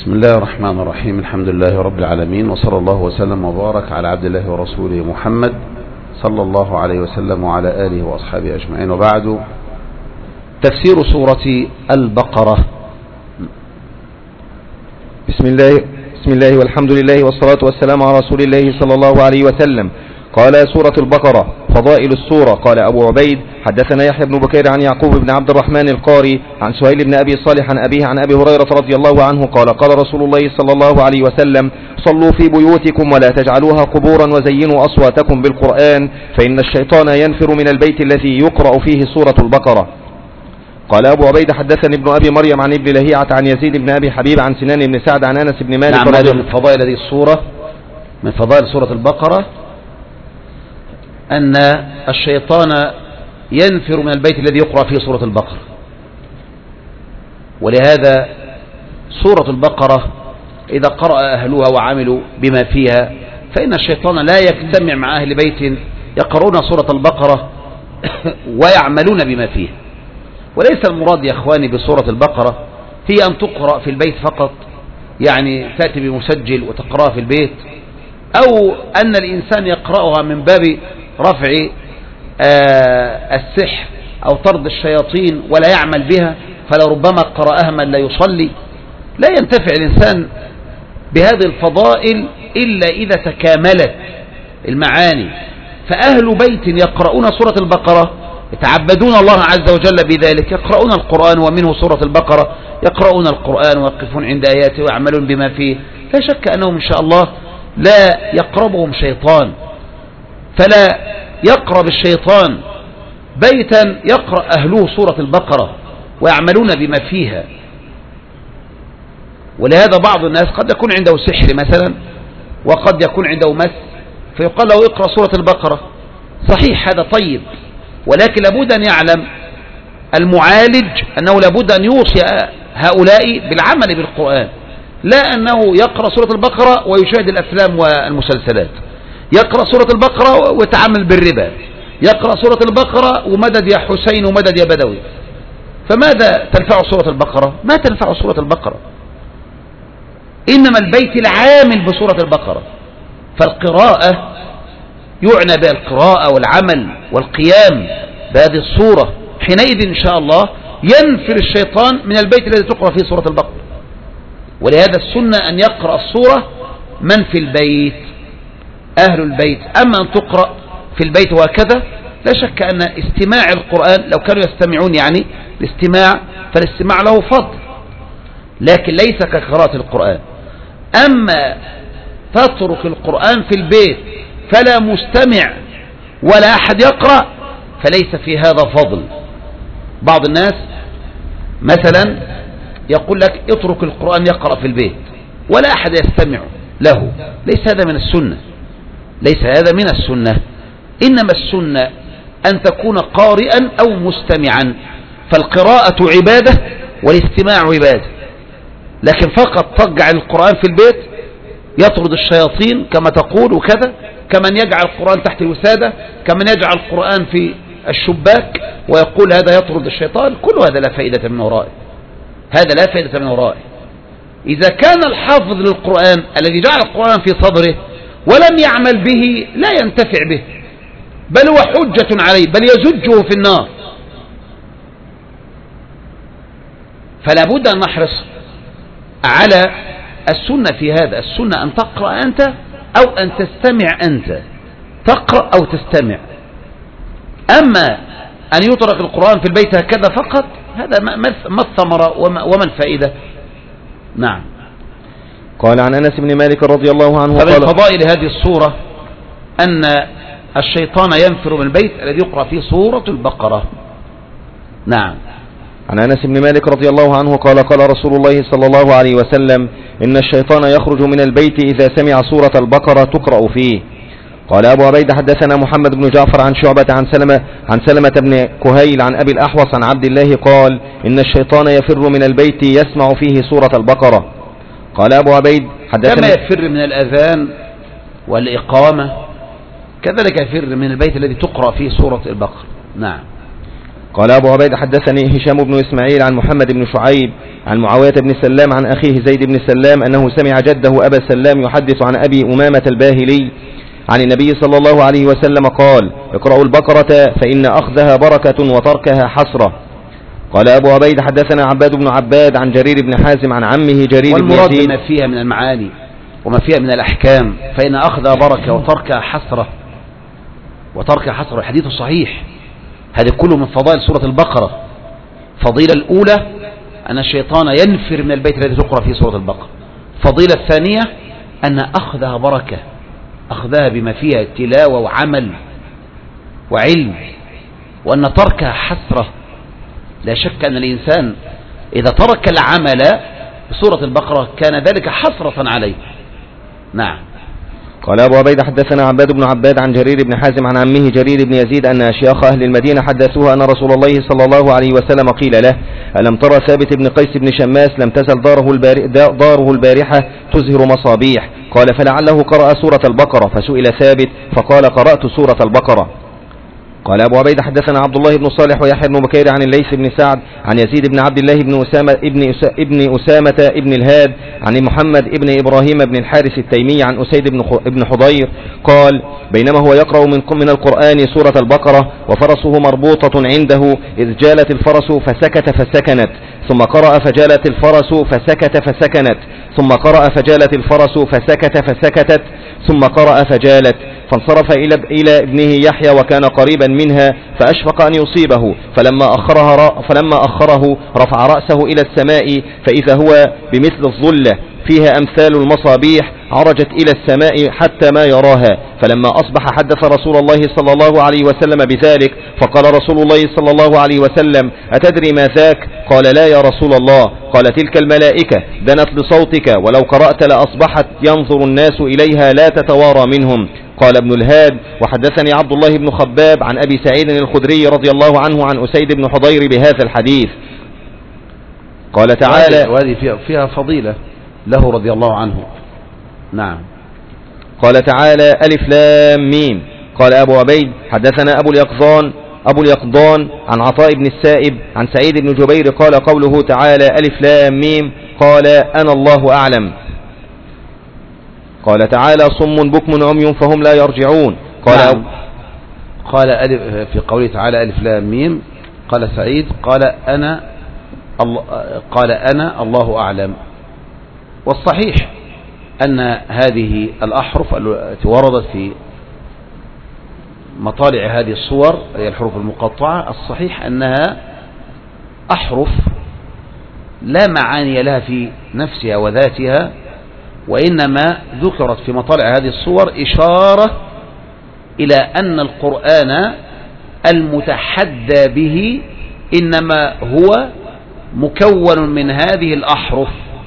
بسم الله الرحمن الرحيم. الحمد لله رب العالمين، وصلى الله وسلم وبارك على عبد الله ورسوله محمد صلى الله عليه وسلم وعلى آله وأصحابه أجمعين، وبعد. تفسير سورة البقرة. بسم الله والحمد لله والصلاة والسلام على رسول الله صلى الله عليه وسلم. قال سورة البقرة. فضائل السورة. قال أبو عبيد حدثنا يحيى بن بكير عن يعقوب بن عبد الرحمن القاري عن سهيل بن أبي صالح عن أبيه عن أبي هريرة رضي الله عنه قال قال رسول الله صلى الله عليه وسلم: صلوا في بيوتكم ولا تجعلوها قبورا وزينوا أصواتكم بالقرآن فإن الشيطان ينفر من البيت الذي يقرأ فيه سورة البقرة. قال أبو عبيد حدثني ابن أبي مريم عن ابن لهيعة عن يزيد بن أبي حبيب عن سنان بن سعد عن أنس بن مالك. نعم، من فضائل هذه السورة، من فضائل سورة البقرة أن الشيطان ينفر من البيت الذي يقرأ فيه سورة البقرة، ولهذا سورة البقرة إذا قرأ أهلها وعملوا بما فيها فإن الشيطان لا يجتمع مع أهل بيت يقرؤون سورة البقرة ويعملون بما فيها. وليس المراد يا أخواني بسورة البقرة هي أن تقرأ في البيت فقط، يعني تأتي بمسجل وتقرأها في البيت، أو أن الإنسان يقرأها من باب رفع السحر أو طرد الشياطين ولا يعمل بها، فلربما قرأها من لا يصلي. لا ينتفع الإنسان بهذه الفضائل إلا إذا تكاملت المعاني. فأهل بيت يقرؤون سورة البقرة يتعبدون الله عز وجل بذلك، يقرؤون القرآن ومنه سورة البقرة، يقرؤون القرآن ويقفون عند آياته ويعملون بما فيه، لا شك أنهم إن شاء الله لا يقربهم شيطان. فلا يقرب الشيطان بيتا يقرأ أهله سورة البقرة ويعملون بما فيها. ولهذا بعض الناس قد يكون عنده سحر مثلا، وقد يكون عنده مس، فيقال له اقرأ سورة البقرة. صحيح، هذا طيب، ولكن لابد أن يعلم المعالج أنه لابد أن يوصي هؤلاء بالعمل بالقرآن، لا أنه يقرأ سورة البقرة ويشاهد الأفلام والمسلسلات، يقرأ سورة البقرة ويتعامل بالربا، يقرأ سورة البقرة ومدد يا حسين ومدد يا بدوي. فماذا تنفع سورة البقرة؟ ما تنفع سورة البقرة، إنما البيت العامل بسورة البقرة. فالقراءة يعنى بها القراءة والعمل والقيام بهذه الصورة، حينئذ إن شاء الله ينفر الشيطان من البيت الذي تقرأ فيه سورة البقرة. ولهذا السنة أن يقرأ الصورة من في البيت، أهل البيت. أما أن تقرأ في البيت وهكذا، لا شك أن استماع القرآن لو كانوا يستمعون يعني الاستماع، فالاستماع له فضل، لكن ليس كقراءة القرآن. أما تترك القرآن في البيت فلا مستمع ولا أحد يقرأ، فليس في هذا فضل. بعض الناس مثلا يقول لك اترك القرآن يقرأ في البيت ولا أحد يستمع له، ليس هذا من السنة، ليس هذا من السنة. إنما السنة أن تكون قارئا أو مستمعا، فالقراءة عبادة والاستماع عبادة. لكن فقط تجعل القرآن في البيت يطرد الشياطين كما تقول وكذا، كمن يجعل القرآن تحت الوسادة، كمن يجعل القرآن في الشباك ويقول هذا يطرد الشيطان، كل هذا لا فائدة من ورائه، هذا لا فائدة من ورائه. إذا كان الحافظ للقرآن الذي جعل القرآن في صدره ولم يعمل به لا ينتفع به، بل هو حجة عليه، بل يزجه في النار. فلا بد أن نحرص على السنة في هذا. السنة أن تقرأ أنت أو أن تستمع أنت، تقرأ أو تستمع. أما أن يترك القرآن في البيت هكذا فقط، هذا ما الثمرة وما الفائدة؟ نعم. قال عن أنس بن مالك رضي الله عنه فمن فضائل هذه الصورة أن الشيطان ينفر من البيت الذي يقرأ فيه سورة البقرة. نعم. عن أنس بن مالك رضي الله عنه قال قال رسول الله صلى الله عليه وسلم: إن الشيطان يخرج من البيت إذا سمع سورة البقرة تقرأ فيه. قال أبو عبيد حدثنا محمد بن جعفر عن شعبة عن سلمة بن كهيل عن أبي الأحوص عن عبد الله قال: إن الشيطان يفر من البيت يسمع فيه سورة البقرة. قال أبو عبيد حدثنا كما يفر من الأذان والإقامة كذلك يفر من البيت الذي تقرأ فيه سورة البقرة. نعم. قال أبو عبيد حدثني هشام بن إسماعيل عن محمد بن شعيب عن معاوية بن سلام عن أخيه زيد بن سلام أنه سمع جده أبا سلام يحدث عن أبي أمامة الباهلي عن النبي صلى الله عليه وسلم قال: اقرأوا البقرة فإن أخذها بركة وتركها حسرة. قال أبو عبيد حدثنا عباد بن عباد عن جرير بن حازم عن عمه جرير بن يزيد. والمراد بما فيها من المعاني وما فيها من الأحكام، فإن أخذها بركة وتركها حسرة. وتركها حسرة الحديث صحيح. هذا كله من فضائل سورة البقرة. فضيلة الأولى أن الشيطان ينفر من البيت الذي تقرأ فيه سورة البقرة. فضيلة الثانية أن أخذها بركة، أخذها بما فيها تلاوة وعمل وعلم، وأن تركها حسرة. لا شك أن الإنسان إذا ترك العمل بسورة البقرة كان ذلك حسرة عليه. نعم. قال أبو عبيد حدثنا عباد بن عباد عن جرير بن حازم عن عمه جرير بن يزيد أن أشياخ أهل المدينة حدثوه أن رسول الله صلى الله عليه وسلم قيل له: ألم ترى ثابت بن قيس بن شماس لم تزل داره البارحة تزهر مصابيح؟ قال: فلعله قرأ سورة البقرة. فسئل ثابت فقال: قرأت سورة البقرة. قال أبو عبيد حدثنا عبد الله بن صالح ويحيى بن بكير عن الليث بن سعد عن يزيد بن عبد الله ابن أسامة ابن الهاد عن محمد ابن إبراهيم بن الحارث التيمي عن أسيد بن حضير قال: بينما هو يقرأ من القرآن سورة البقرة وفرسه مربوطة عنده إذ جالت الفرس فسكت فسكنت، ثم قرأ فجالت الفرس فسكت فسكنت، ثم قرأ فجالت الفرس فسكت فسكتت، ثم قرأ فجالت، فانصرف إلى ابنه يحيى وكان قريبا منها فأشفق أن يصيبه، فلما أخره رفع رأسه إلى السماء فإذا هو بمثل الظلة فيها أمثال المصابيح عرجت إلى السماء حتى ما يراها. فلما أصبح حدث رسول الله صلى الله عليه وسلم بذلك، فقال رسول الله صلى الله عليه وسلم: أتدري ما ذاك؟ قال: لا يا رسول الله. قال: تلك الملائكة دنت لصوتك، ولو قرأت لأصبحت ينظر الناس إليها لا تتوارى منهم. قال ابن الهاد: وحدثني عبد الله بن خباب عن أبي سعيد الخدري رضي الله عنه عن أسيد بن حضير بهذا الحديث. قال تعالى: وهذه فيها فضيلة له رضي الله عنه. نعم. قال تعالى: ألف لام ميم. قال أبو عبيد حدثنا أبو اليقظان عن عطاء بن السائب عن سعيد بن جبير قال: قوله تعالى ألف لام ميم قال: أنا الله أعلم. قال تعالى: صم بكم عمي فهم لا يرجعون. قال في قوله تعالى ألف لام ميم قال سعيد قال أنا الله أعلم. والصحيح أن هذه الأحرف التي وردت في مطالع هذه الصور هي الحروف المقطعة، الصحيح أنها أحرف لا معاني لها في نفسها وذاتها، وإنما ذكرت في مطالع هذه الصور إشارة إلى أن القرآن المتحدى به إنما هو مكون من هذه الأحرف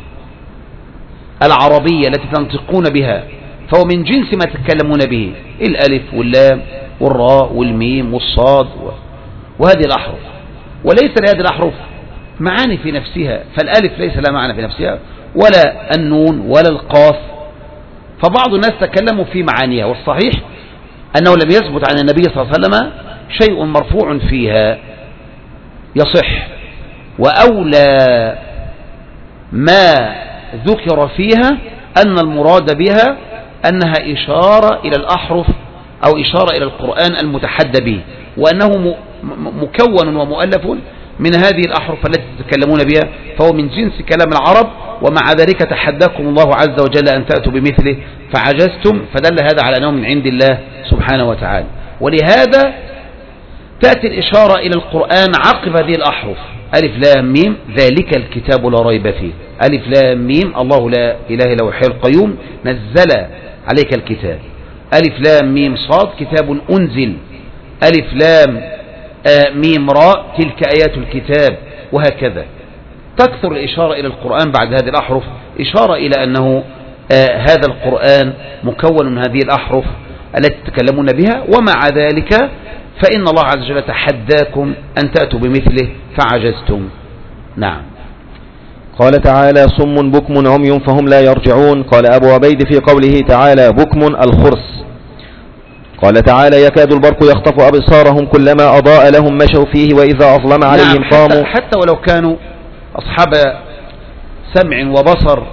العربية التي تنطقون بها، فهو من جنس ما تتكلمون به، الألف واللام والراء والميم والصاد وهذه الأحرف، وليس لهذه الأحرف معاني في نفسها، فالألف ليس لها معنى في نفسها ولا النون ولا القاف، فبعض الناس تكلموا في معانيها، والصحيح أنه لم يثبت عن النبي صلى الله عليه وسلم شيء مرفوع فيها يصح، وأولى ما ذكر فيها أن المراد بها أنها إشارة إلى الأحرف أو إشارة إلى القرآن المتحدى به، وأنه مكون ومؤلف من هذه الأحرف التي تتكلمون بها، فهو من جنس كلام العرب، ومع ذلك تحداكم الله عز وجل أن تأتوا بمثله فعجزتم، فدل هذا على أنه من عند الله سبحانه وتعالى. ولهذا تأتي الإشارة إلى القرآن عقب هذه الأحرف، ألف لام ميم ذلك الكتاب لا ريب فيه، ألف لام ميم الله لا إله إلا هو الحي القيوم نزل عليك الكتاب، ألف لام ميم صاد كتاب أنزل، ألف لام ميم راء تلك آيات الكتاب، وهكذا تكثر الإشارة إلى القرآن بعد هذه الأحرف، إشارة إلى أنه هذا القرآن مكون من هذه الأحرف التي تتكلمون بها، ومع ذلك فإن الله عز وجل تحداكم أن تأتوا بمثله فعجزتم. نعم. قال تعالى: صم بكم عمي فهم لا يرجعون. قال أبو عبيد في قوله تعالى بكم الخرس. قال تعالى يكاد البرق يخطف أبصارهم كلما أضاء لهم مشوا فيه وإذا أظلم عليهم قاموا. حتى ولو كانوا أصحاب سمع وبصر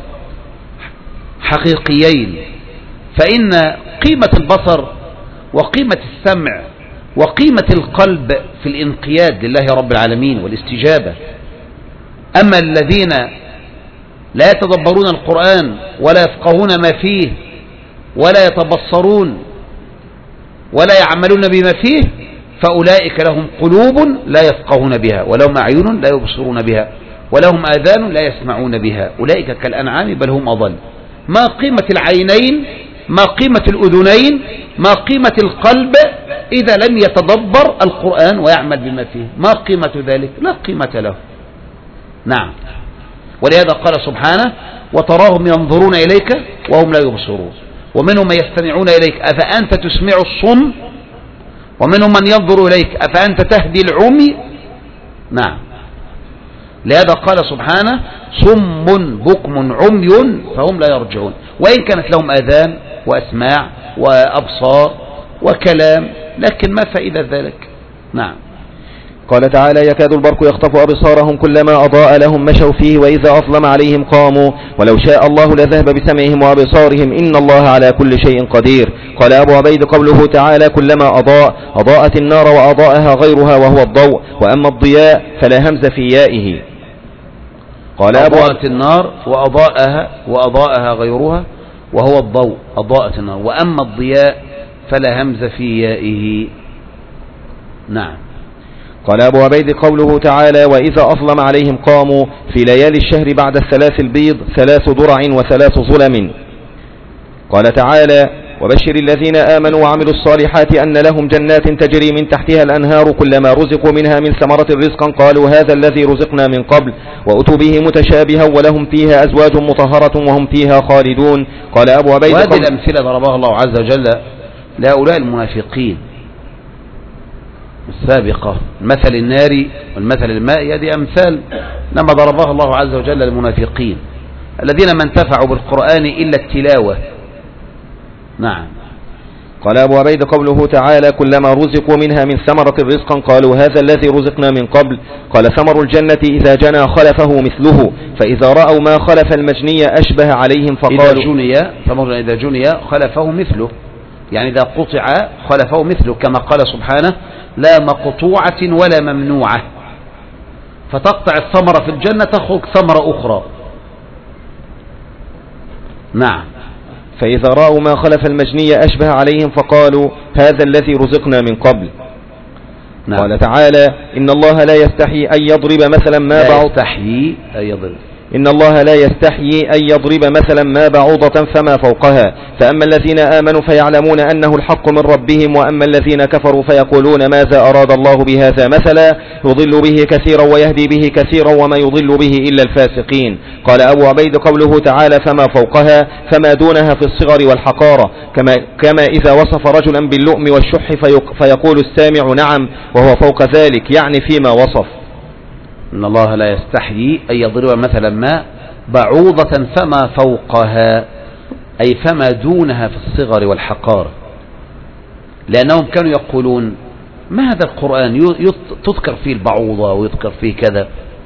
حقيقيين، فإن قيمة البصر وقيمة السمع وقيمة القلب في الانقياد لله رب العالمين والاستجابة. أما الذين لا يتدبرون القرآن ولا يفقهون ما فيه ولا يتبصرون ولا يعملون بما فيه، فأولئك لهم قلوب لا يفقهون بها، ولهم أعين لا يبصرون بها، ولهم آذان لا يسمعون بها، أولئك كالأنعام بل هم أضل. ما قيمة العينين، ما قيمة الأذنين، ما قيمة القلب إذا لم يتدبر القرآن ويعمل بما فيه؟ ما قيمة ذلك؟ لا قيمة له. نعم. ولهذا قال سبحانه وتراهم ينظرون إليك وهم لا يبصرون ومنهم من يستمعون إليك أفأنت تسمع الصم ومنهم من ينظر إليك أفأنت تهدي العمي. نعم. لهذا قال سبحانه صم بكم عمي فهم لا يرجعون، وإن كانت لهم آذان وأسماع وأبصار وكلام، لكن ما فائدة ذلك؟ نعم. قال تعالى يكاد البرق يخطف أبصارهم كلما أضاء لهم مشوا فيه وإذا أظلم عليهم قاموا ولو شاء الله لذهب بسمعهم وأبصارهم إن الله على كل شيء قدير. قال أبو عبيد قوله تعالى كلما أضاءت النار وأضاءها غيرها وهو الضوء، وأما الضياء فلا همز في يائه. قال أضاءت النار وأضاءها غيرها وهو الضوء، أضاءت النار، وأما الضياء فلا همز في يائه. نعم. قال أبو عبيد قوله تعالى وإذا أظلم عليهم قاموا في ليالي الشهر بعد الثلاث البيض 3 درع و3 ظلم. قال تعالى وبشر الذين آمنوا وعملوا الصالحات أن لهم جنات تجري من تحتها الأنهار كلما رزقوا منها من ثمرة رزقا قالوا هذا الذي رزقنا من قبل وأتوا به متشابها ولهم فيها أزواج مطهرة وهم فيها خالدون. قال أبو عبيد وهذه الأمثلة ضربها الله عز وجل لهؤلاء المنافقين السابقة، المثل الناري والمثل المائي، هذه أمثال لما ضربها الله عز وجل للمنافقين الذين ما انتفعوا بالقرآن إلا التلاوة. نعم. قال أبو عبيد قوله تعالى كلما رزقوا منها من ثمرة رزقا قالوا هذا الذي رزقنا من قبل. قال ثمر الجنة إذا جنى خلفه مثله فإذا رأوا ما خلف المجني أشبه عليهم فقالوا إذا جني خلفه مثله، يعني إذا قطع خلفه مثله، كما قال سبحانه لا مقطوعة ولا ممنوعة، فتقطع الثمرة في الجنة تخرج ثمرة أخرى. نعم. فإذا رأوا ما خلف المجني أشبه عليهم فقالوا هذا الذي رزقنا من قبل. نعم. قال تعالى إن الله لا يستحيي أن يضرب مثلا ما بعوضة فما فوقها، فأما الذين آمنوا فيعلمون أنه الحق من ربهم وأما الذين كفروا فيقولون ماذا أراد الله بهذا مثلا يضل به كثيرا ويهدي به كثيرا وما يضل به إلا الفاسقين. قال أبو عبيد قوله تعالى فما فوقها فما دونها في الصغر والحقارة، كما إذا وصف رجلا باللؤم والشح فيقول السامع نعم وهو فوق ذلك، يعني فيما وصف. إن الله لا يستحيي أن يضرب مثلا ما بعوضة فما فوقها، أي فما دونها في الصغر والحقارة، لأنهم كانوا يقولون ما هذا القرآن تذكر فيه البعوضة ويذكر فيه كذا،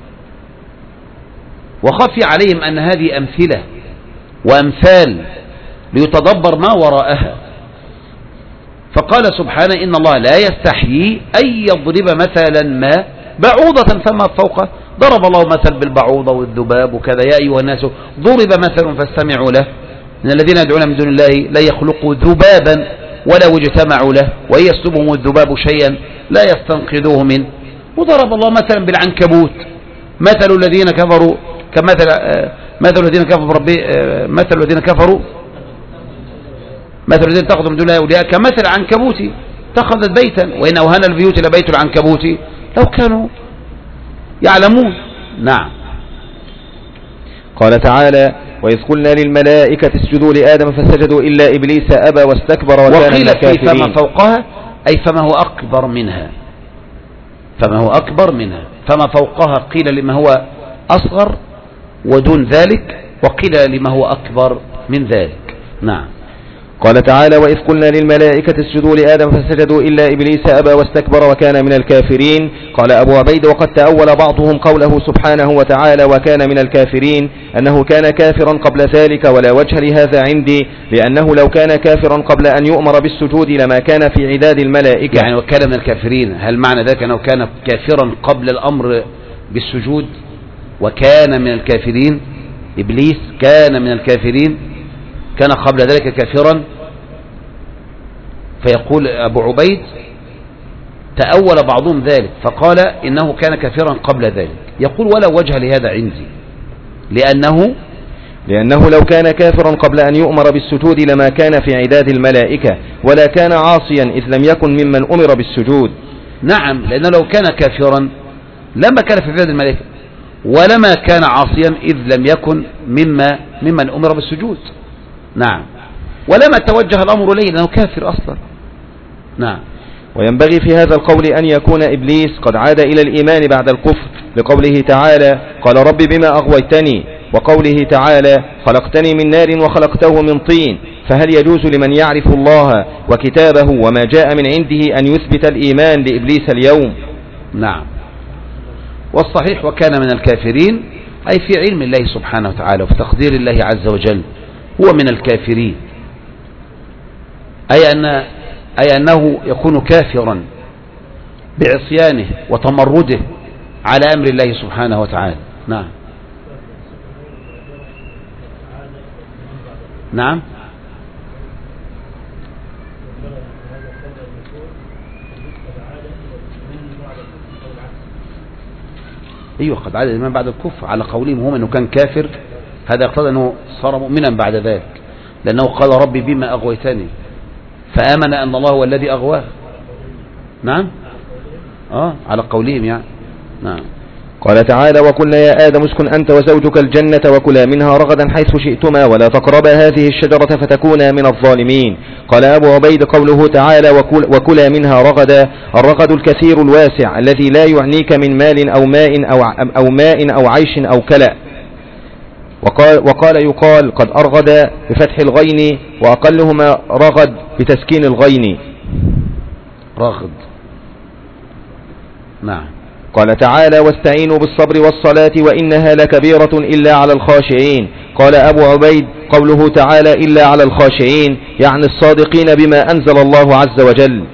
وخفي عليهم أن هذه أمثلة وأمثال ليتدبر ما وراءها. فقال سبحانه إن الله لا يستحيي أن يضرب مثلا ما بعوضة فما فوقه، ضرب الله مثل بالبعوضة والذباب وكذا، يا أيها الناس ضرب مثل فاستمعوا له إن الذين يدعون من دون الله لا يخلقوا ذبابا ولو اجتمعوا له وإن يسلبهم الذباب شيئا لا يستنقذوه منه. وضرب الله مثلا بالعنكبوت مثل الذين كفروا مثل الذين اتخذوا من دون الله أولياء كمثل عنكبوت اتخذت بيتا وإن أوهن البيوت لبيت العنكبوت لو كانوا يعلمون. نعم. قال تعالى وإذ قلنا للملائكة اسجدوا لآدم فسجدوا إلا إبليس أبى واستكبر وكان من الكافرين. وقيل فما فوقها أي فما هو أكبر منها، فما فوقها قيل لما هو أصغر ودون ذلك، وقيل لما هو أكبر من ذلك. نعم. قال تعالى وإذ قلنا للملائكة اسجدوا لآدم فسجدوا إلا إبليس أبى واستكبر وكان من الكافرين. قال أبو عبيد وقد تأول بعضهم قوله سبحانه وتعالى وكان من الكافرين أنه كان كافرا قبل ذلك ولا وجه لهذا عندي، لأنه لو كان كافرا قبل أن يؤمر بالسجود لما كان في عداد الملائكة. يعني وكان من الكافرين، هل معنى ذلك أنه كان كافرا قبل الأمر بالسجود؟ وكان من الكافرين، إبليس كان من الكافرين، كان قبل ذلك كافرا. فيقول أبو عبيد تأول بعضهم ذلك فقال إنه كان كافرا قبل ذلك. يقول ولا وجه لهذا عندي، لأنه لو كان كافرا قبل أن يؤمر بالسجود لما كان في عداد الملائكة ولا كان عاصيا إذ لم يكن ممن أمر بالسجود. نعم، لأنه لو كان كافرا لما كان في عداد الملائكة ولما كان عاصيا إذ لم يكن ممن أمر بالسجود. نعم، ولما توجه الأمر إليه لأنه كافر أصلا. نعم. وينبغي في هذا القول أن يكون إبليس قد عاد إلى الإيمان بعد الكفر، لقوله تعالى قال رب بما أغويتني، وقوله تعالى خلقتني من نار وخلقته من طين. فهل يجوز لمن يعرف الله وكتابه وما جاء من عنده أن يثبت الإيمان لإبليس اليوم؟ نعم، والصحيح وكان من الكافرين أي في علم الله سبحانه وتعالى وفي تقدير الله عز وجل هو من الكافرين، أي أنه يكون كافرا بعصيانه وتمرده على أمر الله سبحانه وتعالى. نعم. نعم. أيوة، قد عاد الإيمان بعد الكفر على قولهم هم أنه كان كافر، هذا يقتضي أنه صار مؤمنا بعد ذلك، لأنه قال ربي بما أغويتني فآمن أن الله هو الذي أغواه. نعم، على قولهم يعني. نعم. قال تعالى وقلنا يا آدم اسكن أنت وزوجك الجنة وكلا منها رغدا حيث شئتما ولا تقربا هذه الشجرة فتكونا من الظالمين. قال أبو عبيد قوله تعالى وكلا منها رغدا، الرغد الكثير الواسع الذي لا يعنيك من مال أو ماء أو عيش أو كلأ. وقال يقال قد أرغد بفتح الغين وأقلهما رغد بتسكين الغين. رغد. نعم. قال تعالى واستعينوا بالصبر والصلاة وإنها لكبيرة إلا على الخاشعين. قال أبو عبيد قوله تعالى إلا على الخاشعين يعني الصادقين بما أنزل الله عز وجل.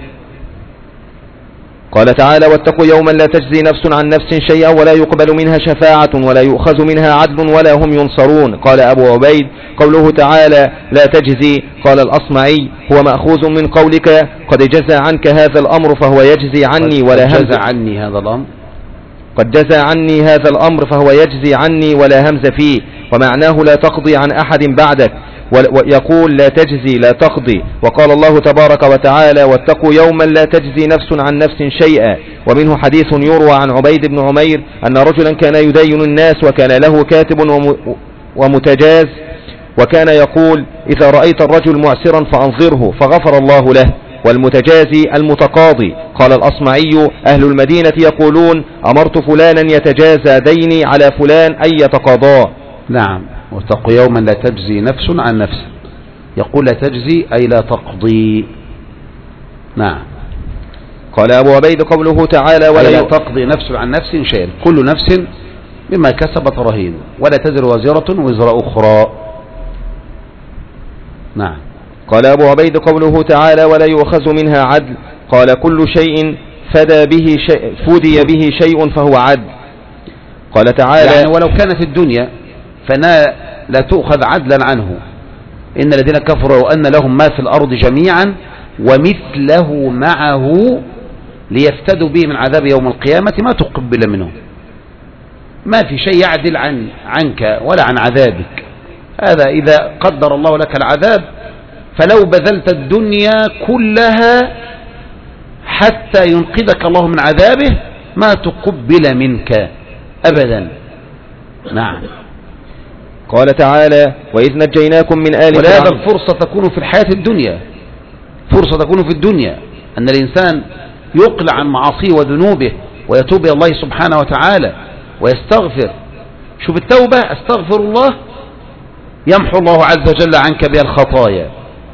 قال تعالى واتقوا يوما لا تجزي نفس عن نفس شيئا ولا يقبل منها شفاعة ولا يؤخذ منها عدل ولا هم ينصرون. قال أبو عبيد قوله تعالى لا تجزي، قال الأصمعي هو مأخوذ من قولك قد جزى عنك هذا الأمر فهو يجزي عني ولا همز عني هذا الأمر قد جزى عني هذا الأمر فهو يجزي عني ولا همز فيه، ومعناه لا تقضي عن أحد بعدك، ويقول لا تجزي لا تقضي. وقال الله تبارك وتعالى واتقوا يوما لا تجزي نفس عن نفس شيئا. ومنه حديث يروى عن عبيد بن عمير أن رجلا كان يدين الناس وكان له كاتب ومتجاز، وكان يقول إذا رأيت الرجل معسرا فأنظره فغفر الله له، والمتجازي المتقاضي. قال الأصمعي أهل المدينة يقولون أمرت فلانا يتجازى ديني على فلان أي يتقاضاه. نعم. واتقوا يوما لا تجزي نفس عن نفس، يقول لا تجزي أي لا تقضي. نعم. قال أبو عبيد قوله تعالى ولا تقضي نفس عن نفس شيئا، كل نفس بما كسبت رهين ولا تزر وازرة وزر أخرى. نعم. قال أبو عبيد قوله تعالى ولا يؤخذ منها عدل، قال كل شيء فدي به شيء فهو عدل. قال تعالى يعني ولو كان في الدنيا فإنها لا تؤخذ عدلا عنه. إن الذين كفروا أن لهم ما في الأرض جميعا ومثله معه ليفتدوا به من عذاب يوم القيامة ما تقبل منه. ما في شيء يعدل عنك ولا عن عذابك. هذا إذا قدر الله لك العذاب فلو بذلت الدنيا كلها حتى ينقذك الله من عذابه ما تقبل منك أبدا. نعم. قال تعالى وإذ نجيناكم من آل ولهذا الفرصة تكون في الحياة الدنيا، فرصة تكون في الدنيا أن الإنسان يقلع عن معاصيه وذنوبه ويتوب إلى الله سبحانه وتعالى ويستغفر. شوف التوبة، استغفر الله يمحو الله عز وجل عنك بها الخطايا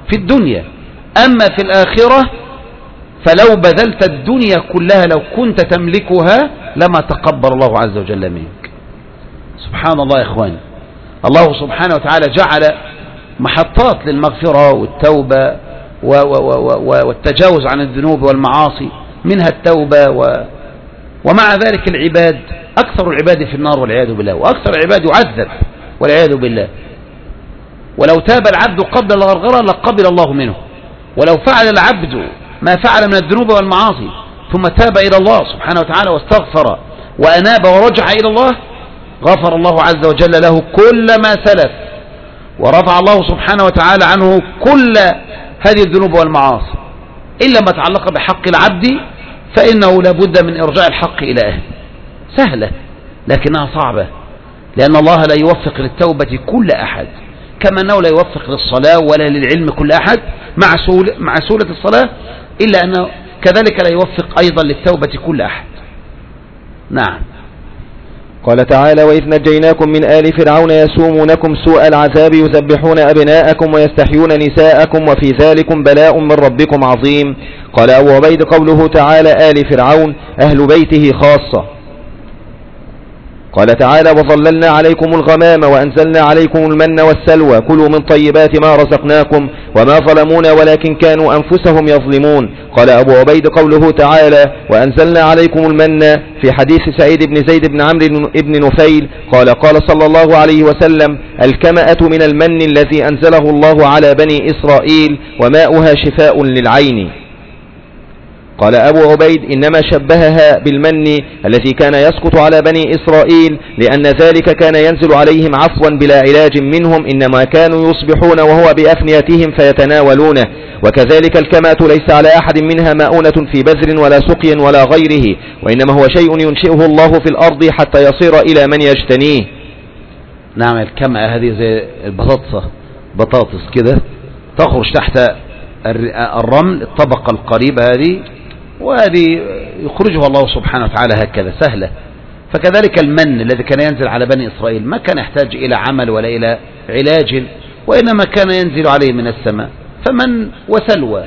في الدنيا. أما في الآخرة فلو بذلت الدنيا كلها لو كنت تملكها لما تقبل الله عز وجل منك. سبحان الله يا إخواني، الله سبحانه وتعالى جعل محطات للمغفرة والتوبة والتجاوز عن الذنوب والمعاصي، منها التوبة ومع ذلك العباد أكثر العباد في النار والعياذ بالله، وأكثر العباد يعذب والعياذ بالله. ولو تاب العبد قبل الغرغرة لقبل الله منه، ولو فعل العبد ما فعل من الذنوب والمعاصي ثم تاب إلى الله سبحانه وتعالى واستغفر وأناب ورجع إلى الله غفر الله عز وجل له كل ما سلف، ورفع الله سبحانه وتعالى عنه كل هذه الذنوب والمعاصي، إلا ما تعلق بحق العبد فإنه لابد من إرجاع الحق إلى أهله. سهلة لكنها صعبة، لأن الله لا يوفق للتوبة كل أحد، كما أنه لا يوفق للصلاة ولا للعلم كل أحد مع سهولة الصلاة، إلا أنه كذلك لا يوفق أيضا للتوبة كل أحد. نعم. قال تعالى: وإذ نجيناكم من آل فرعون يسومونكم سوء العذاب يذبحون أبناءكم ويستحيون نساءكم وفي ذلكم بلاء من ربكم عظيم. قال أبو عبيد: قوله تعالى آل فرعون أهل بيته خاصة. قال تعالى: وظللنا عليكم الغمام وأنزلنا عليكم المن والسلوى كلوا من طيبات ما رزقناكم وما ظلمونا ولكن كانوا أنفسهم يظلمون. قال أبو عبيد: قوله تعالى وأنزلنا عليكم المن في حديث سعيد بن زيد بن عمرو بن نفيل قال صلى الله عليه وسلم: الكمأة من المن الذي أنزله الله على بني إسرائيل وماؤها شفاء للعين. قال أبو عبيد: إنما شبهها بالمن الذي كان يسقط على بني إسرائيل لأن ذلك كان ينزل عليهم عفوا بلا علاج منهم، إنما كانوا يصبحون وهو بأفنيتهم فيتناولونه، وكذلك الكمأة ليس على أحد منها مؤونة في بذر ولا سقي ولا غيره، وإنما هو شيء ينشئه الله في الأرض حتى يصير إلى من يجتنيه. نعم، الكمأة هذه زي بطاطس كده تخرج تحت الرمل، الطبقة القريبة هذه، وهذه يخرجها الله سبحانه وتعالى هكذا سهلة. فكذلك المن الذي كان ينزل على بني إسرائيل ما كان يحتاج إلى عمل ولا إلى علاج، وإنما كان ينزل عليه من السماء، فمن وسلوى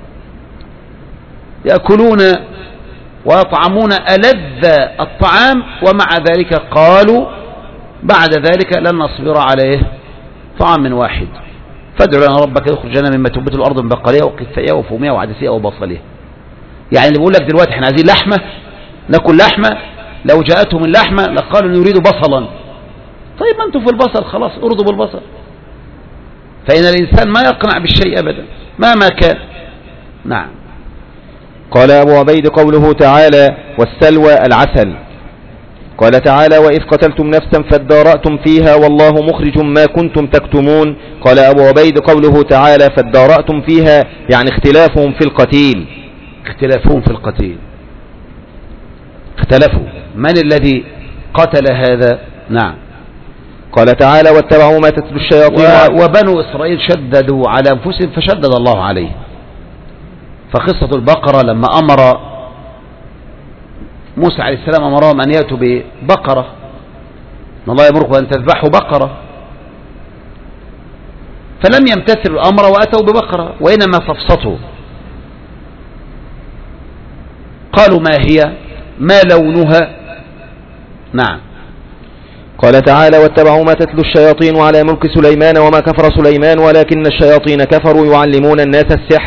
يأكلون ويطعمون ألذ الطعام، ومع ذلك قالوا بعد ذلك لن نصبر عليه طعام واحد فادع لنا ربك يخرج لنا مما تنبت الأرض من بقلها وقثائها وفومها وعدسها وبصلها. يعني اللي بيقول لك دلوقتي احنا عايزين لحمة ناكل لحمة، لو جاءتهم اللحمة لقالوا نريد بصلا. طيب ما انتم في البصل خلاص ارضوا بالبصل. فإن الإنسان ما يقنع بالشيء أبدا مهما كان. نعم. قال أبو عبيد: قوله تعالى والسلوى العسل. قال تعالى: وإذ قتلتم نفسا فادارأتم فيها والله مخرج ما كنتم تكتمون. قال أبو عبيد: قوله تعالى فادارأتم فيها يعني اختلافهم في القتيل. اختلافهم في القتيل، اختلفوا من الذي قتل هذا. نعم. قال تعالى: واتبعوا ما تتلو الشياطين وبنو إسرائيل شددوا على أنفسهم فشدد الله عليه. فقصة البقرة لما أمر موسى عليه السلام أمرهم أن يأتوا ببقرة، إن الله يأمركم أن تذبحوا بقرة، فلم يمتثلوا الأمر وأتوا ببقرة، وإنما تفسطوا قالوا ما هي ما لونها. نعم. قال تعالى: واتبعوا ما تتلو الشياطين على ملك سليمان وما كفر سليمان ولكن الشياطين كفروا يعلمون الناس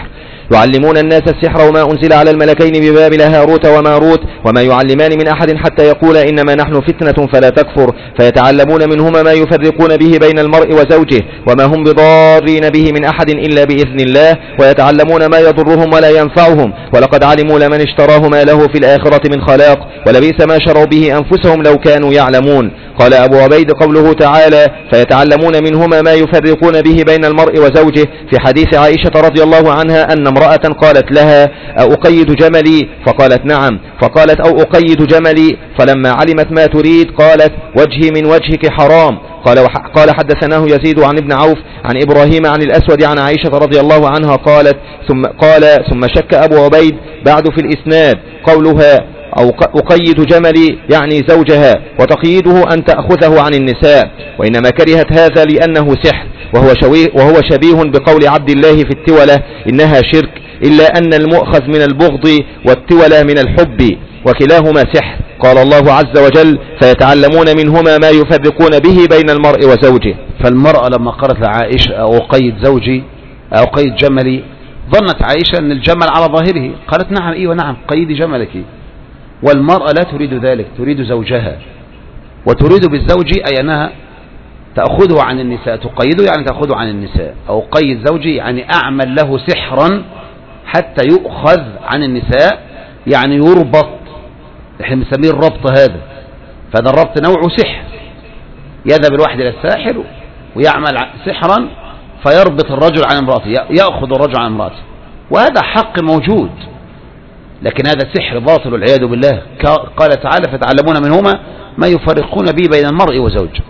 السحر وما أنزل على الملكين ببابل هاروت وماروت وما يعلمان من أحد حتى يقولا إنما نحن فتنة فلا تكفر فيتعلمون منهما ما يفرقون به بين المرء وزوجه وما هم بضارين به من أحد إلا بإذن الله ويتعلمون ما يضرهم ولا ينفعهم ولقد علموا لمن اشتراه ما له في الآخرة من خلاق ولبئس ما شروا به أنفسهم لو كانوا يعلمون. قال أبو عبيد: قوله تعالى فيتعلمون منهما ما يفرقون به بين المرء وزوجه في حديث عائشة رضي الله عنها أن امرأة قالت لها: أقيد جملي؟ فقالت: نعم. فقالت: أو أقيد جملي؟ فلما علمت ما تريد قالت: وجهي من وجهك حرام. قال حدثناه يزيد عن ابن عوف عن إبراهيم عن الأسود عن عائشة رضي الله عنها قالت ثم شك أبو عبيد بعد في الإسناد قولها أو أقيد جملي يعني زوجها، وتقييده أن تأخذه عن النساء، وإنما كرهت هذا لأنه سحر، وهو شبيه بقول عبد الله في التولة إنها شرك، إلا أن المؤخذ من البغض والتولة من الحب، وكلاهما سحر. قال الله عز وجل: فيتعلمون منهما ما يفرقون به بين المرء وزوجه. فالمرأة لما قالت لعائشة أو قيد زوجي أو قيد جملي، ظنت عائشة أن الجمل على ظاهره، قالت نعم إيه ونعم قيدي جملك، والمرأة لا تريد ذلك، تريد زوجها، وتريد بالزوج أي أنها تأخذه عن النساء، تقيده يعني تأخذه عن النساء، أو قيد زوجي يعني أعمل له سحرا حتى يؤخذ عن النساء، يعني يربط، احنا بنسميه الربط هذا، فهذا الربط نوع سحر، يذهب الواحد إلى الساحر ويعمل سحرا فيربط الرجل عن امرأته، يأخذ الرجل عن امرأته، وهذا حق موجود، لكن هذا سحر باطل والعياذ بالله. قال تعالى: فتعلمون منهما ما يفرقون به بين المرء وزوجه.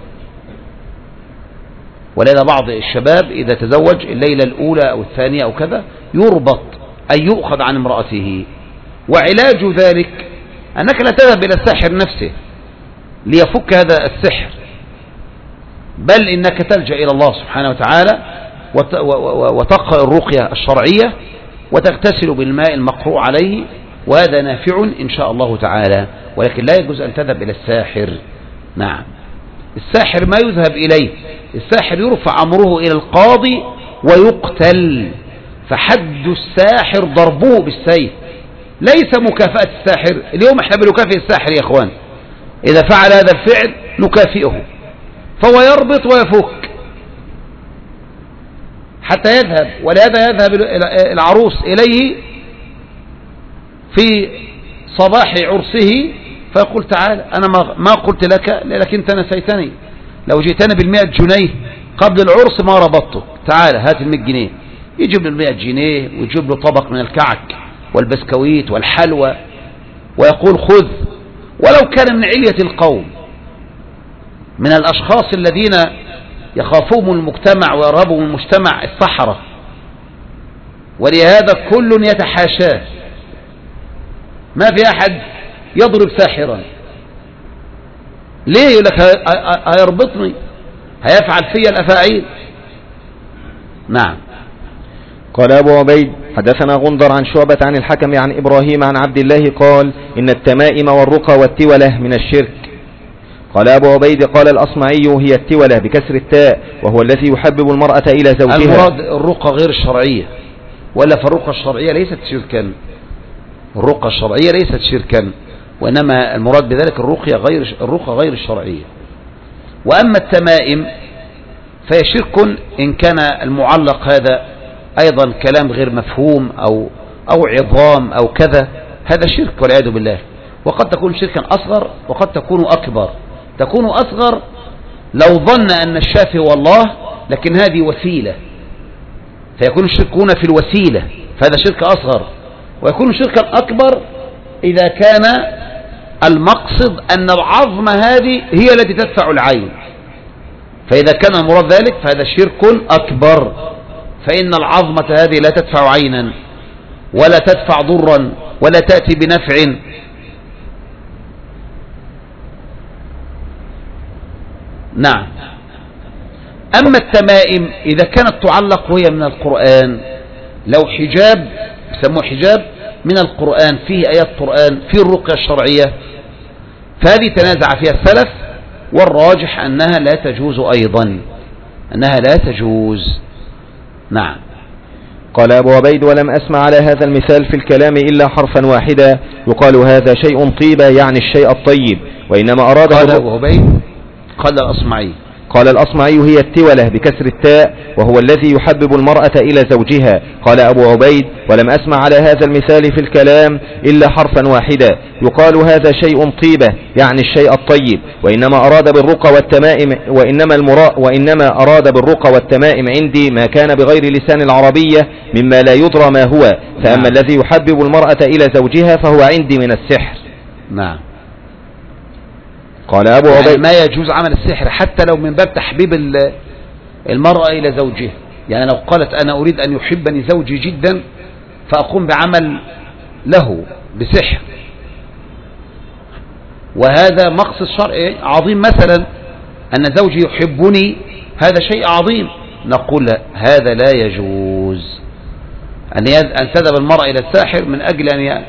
ولذا بعض الشباب إذا تزوج الليلة الأولى أو الثانية أو كذا يربط أي يؤخذ عن امرأته، وعلاج ذلك أنك لا تذهب إلى الساحر نفسه ليفك هذا السحر، بل إنك تلجأ إلى الله سبحانه وتعالى وتقرأ الرقية الشرعية وتغتسل بالماء المقروء عليه، وهذا نافع إن شاء الله تعالى، ولكن لا يجوز أن تذهب إلى الساحر. نعم، الساحر ما يذهب إليه، الساحر يرفع أمره إلى القاضي ويقتل، فحد الساحر ضربه بالسيف، ليس مكافأة الساحر. اليوم احنا بنكافئ الساحر يا اخوان، إذا فعل هذا الفعل نكافئه، فهو يربط ويفك حتى يذهب، ولهذا يذهب العروس إليه في صباح عرسه فيقول: تعال أنا ما قلت لك لكن أنت نسيتني، لو جئتنا ب100 جنيه قبل العرس ما ربطتك، تعال هات ال100 جنيه، يجيب له 100 جنيه ويجيب له طبق من الكعك والبسكويت والحلوى ويقول: خذ. ولو كان من علية القوم، من الأشخاص الذين يخافون المجتمع ويرهبهم المجتمع، السحرة، ولهذا كل يتحاشاه، ما في أحد يضرب ساحرا. ليه؟ يقول لك هيربطني، هيفعل في الأفاعيل. نعم. قال أبو عبيد: حدثنا غندر عن شعبة عن الحكم عن إبراهيم عن عبد الله قال: إن التمائم والرقى والتولة من الشرك. قال أبو عبيد: قال الأصمعي: هي التولة بكسر التاء، وهو الذي يحبب المرأة إلى زوجها. المراد الرقى غير الشرعية، ولا فالرقى الشرعية ليست شركا، الرقى الشرعية ليست شركا، وإنما المراد بذلك الرقى غير الشرعية. وأما التمائم فهي شرك إن كان المعلق هذا أيضا كلام غير مفهوم أو عظام أو كذا، هذا شرك والعياذ بالله. وقد تكون شركا أصغر وقد تكون أكبر. تكون أصغر لو ظن أن الشافي هو الله، لكن هذه وسيلة، فيكون الشرك هنا في الوسيلة، فهذا شرك أصغر. ويكون شركا أكبر إذا كان المقصد أن العظم هذه هي التي تدفع العين، فإذا كان المراد ذلك فهذا شرك أكبر، فإن العظمة هذه لا تدفع عينا ولا تدفع ضرا ولا تأتي بنفع. نعم. أما التمائم إذا كانت تعلق وهي من القرآن، لو حجاب يسموه حجاب من القرآن، فيه آيات قرآن، فيه الرقية الشرعية، فهذه تنازع فيها السلف، والراجح أنها لا تجوز أيضا، أنها لا تجوز. نعم. قال أبو عبيد: ولم أسمع على هذا المثال في الكلام إلا حرفا واحدا، يقال هذا شيء طيب يعني الشيء الطيب، وإنما أراد. قال أبو عبيد. قال الأصمعي: قال الأصمعي: هي التولة بكسر التاء، وهو الذي يحبب المرأة إلى زوجها. قال أبو عبيد: ولم أسمع على هذا المثال في الكلام إلا حرفا واحدا، يقال هذا شيء طيبة يعني الشيء الطيب، وإنما أراد بالرقى والتمائم وإنما أراد بالرقى والتمائم عندي ما كان بغير لسان العربية مما لا يدرى ما هو، فأما الذي يحبب المرأة إلى زوجها فهو عندي من السحر. نعم. قال أبو عبيد: ما يجوز عمل السحر حتى لو من باب تحبيب المرأة إلى زوجها، يعني لو قالت أنا أريد أن يحبني زوجي جدا فأقوم بعمل له بسحر، وهذا مقصد شرعي عظيم، مثلا أن زوجي يحبني، هذا شيء عظيم، نقول هذا لا يجوز أن تذهب المرأة إلى الساحر من أجل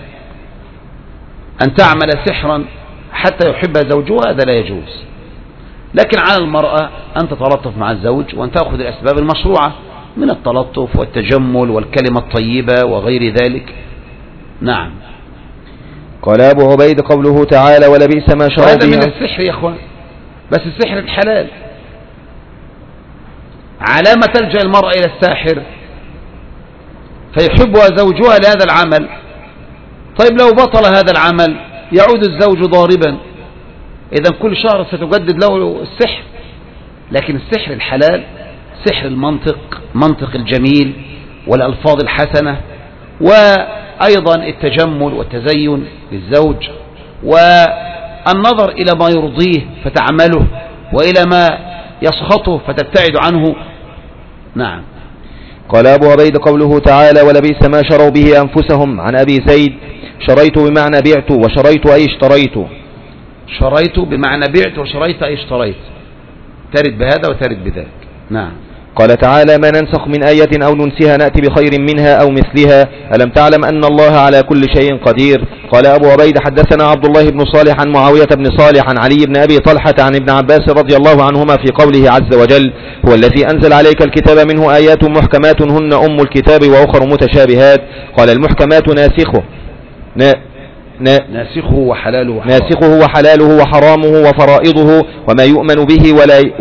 أن تعمل سحرا حتى يحبها زوجها، هذا لا يجوز. لكن على المرأة أن تتلطف مع الزوج وأن تأخذ الأسباب المشروعة من التلطف والتجمل والكلمة الطيبة وغير ذلك. نعم. قال أبو عبيد قوله تعالى ولبئس ما شروا هذا به. من السحر يا أخوان، بس السحر الحلال. على ما تلجأ المرأة إلى الساحر فيحبها زوجها لهذا العمل. طيب لو بطل هذا العمل يعود الزوج ضاربا، إذا كل شهر ستجدد له السحر. لكن السحر الحلال سحر المنطق، منطق الجميل والألفاظ الحسنة، وأيضا التجمل والتزين للزوج، والنظر إلى ما يرضيه فتعمله، وإلى ما يسخطه فتبتعد عنه. نعم. قال أبو عبيد قوله تعالى ولبئس ما شروا به أنفسهم. عن أبي زيد شريت بمعنى بعت، وشريت أي اشتريت. شريت بمعنى بعت، وشريت أي اشتريت، ترد بهذا وترد بذلك. نعم. قال تعالى ما ننسخ من آية أو ننسها نأتي بخير منها أو مثلها ألم تعلم أن الله على كل شيء قدير. قال أبو عبيد حدثنا عبد الله بن صالح عن معاوية بن صالح عن علي بن أبي طلحة عن ابن عباس رضي الله عنهما في قوله عز وجل هو الذي أنزل عليك الكتاب منه آيات محكمات هن أم الكتاب وأخر متشابهات. قال المحكمات ناسخه ناسخه وحلاله وحرامه وفرائضه وما يؤمن به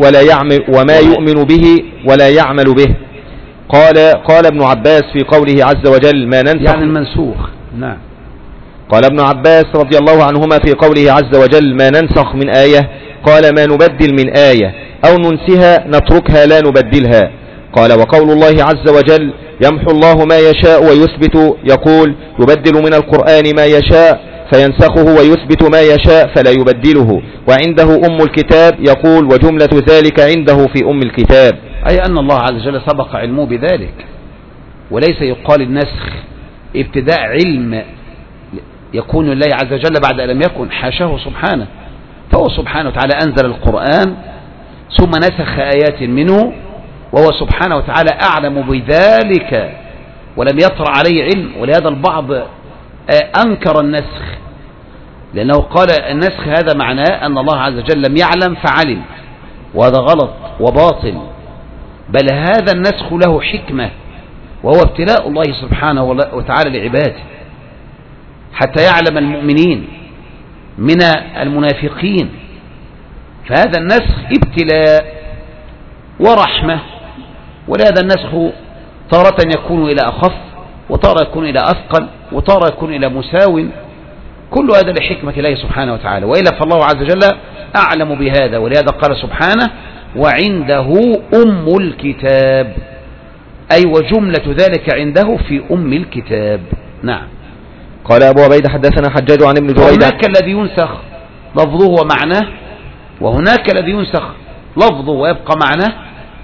ولا يعمل به. قال ابن عباس في قوله عز وجل ما ننسخ يعني المنسوخ. نعم. قال ابن عباس رضي الله عنهما في قوله عز وجل ما ننسخ من آية قال ما نبدل من آية أو ننسها نتركها لا نبدلها. قال وقول الله عز وجل يمحو الله ما يشاء ويثبت يقول يبدل من القرآن ما يشاء فينسخه ويثبت ما يشاء فلا يبدله. وعنده أم الكتاب يقول وجملة ذلك عنده في أم الكتاب، أي أن الله عز وجل سبق علمه بذلك، وليس يقال النسخ ابتداء علم يكون لله عز وجل بعد أن لم يكن، حاشاه سبحانه. فهو سبحانه وتعالى أنزل القرآن ثم نسخ آيات منه، وهو سبحانه وتعالى أعلم بذلك ولم يطرأ عليه علم. ولهذا البعض أنكر النسخ، لأنه قال النسخ هذا معناه أن الله عز وجل لم يعلم فعلم، وهذا غلط وباطل. بل هذا النسخ له حكمة، وهو ابتلاء الله سبحانه وتعالى لعباده حتى يعلم المؤمنين من المنافقين. فهذا النسخ ابتلاء ورحمة. ولهذا النسخ تارة يكون إلى أخف، وتارة يكون إلى أثقل، وتارة يكون إلى مساو. كل هذا لحكمة الله سبحانه وتعالى، وإلا فالله عز وجل أعلم بهذا. ولهذا قال سبحانه وعنده أم الكتاب، أي وجملة ذلك عنده في أم الكتاب. نعم. قال أبو عبيد حدثنا حجاج عن ابن جريج هناك الذي ينسخ لفظه ومعناه، وهناك الذي ينسخ لفظه ويبقى معناه،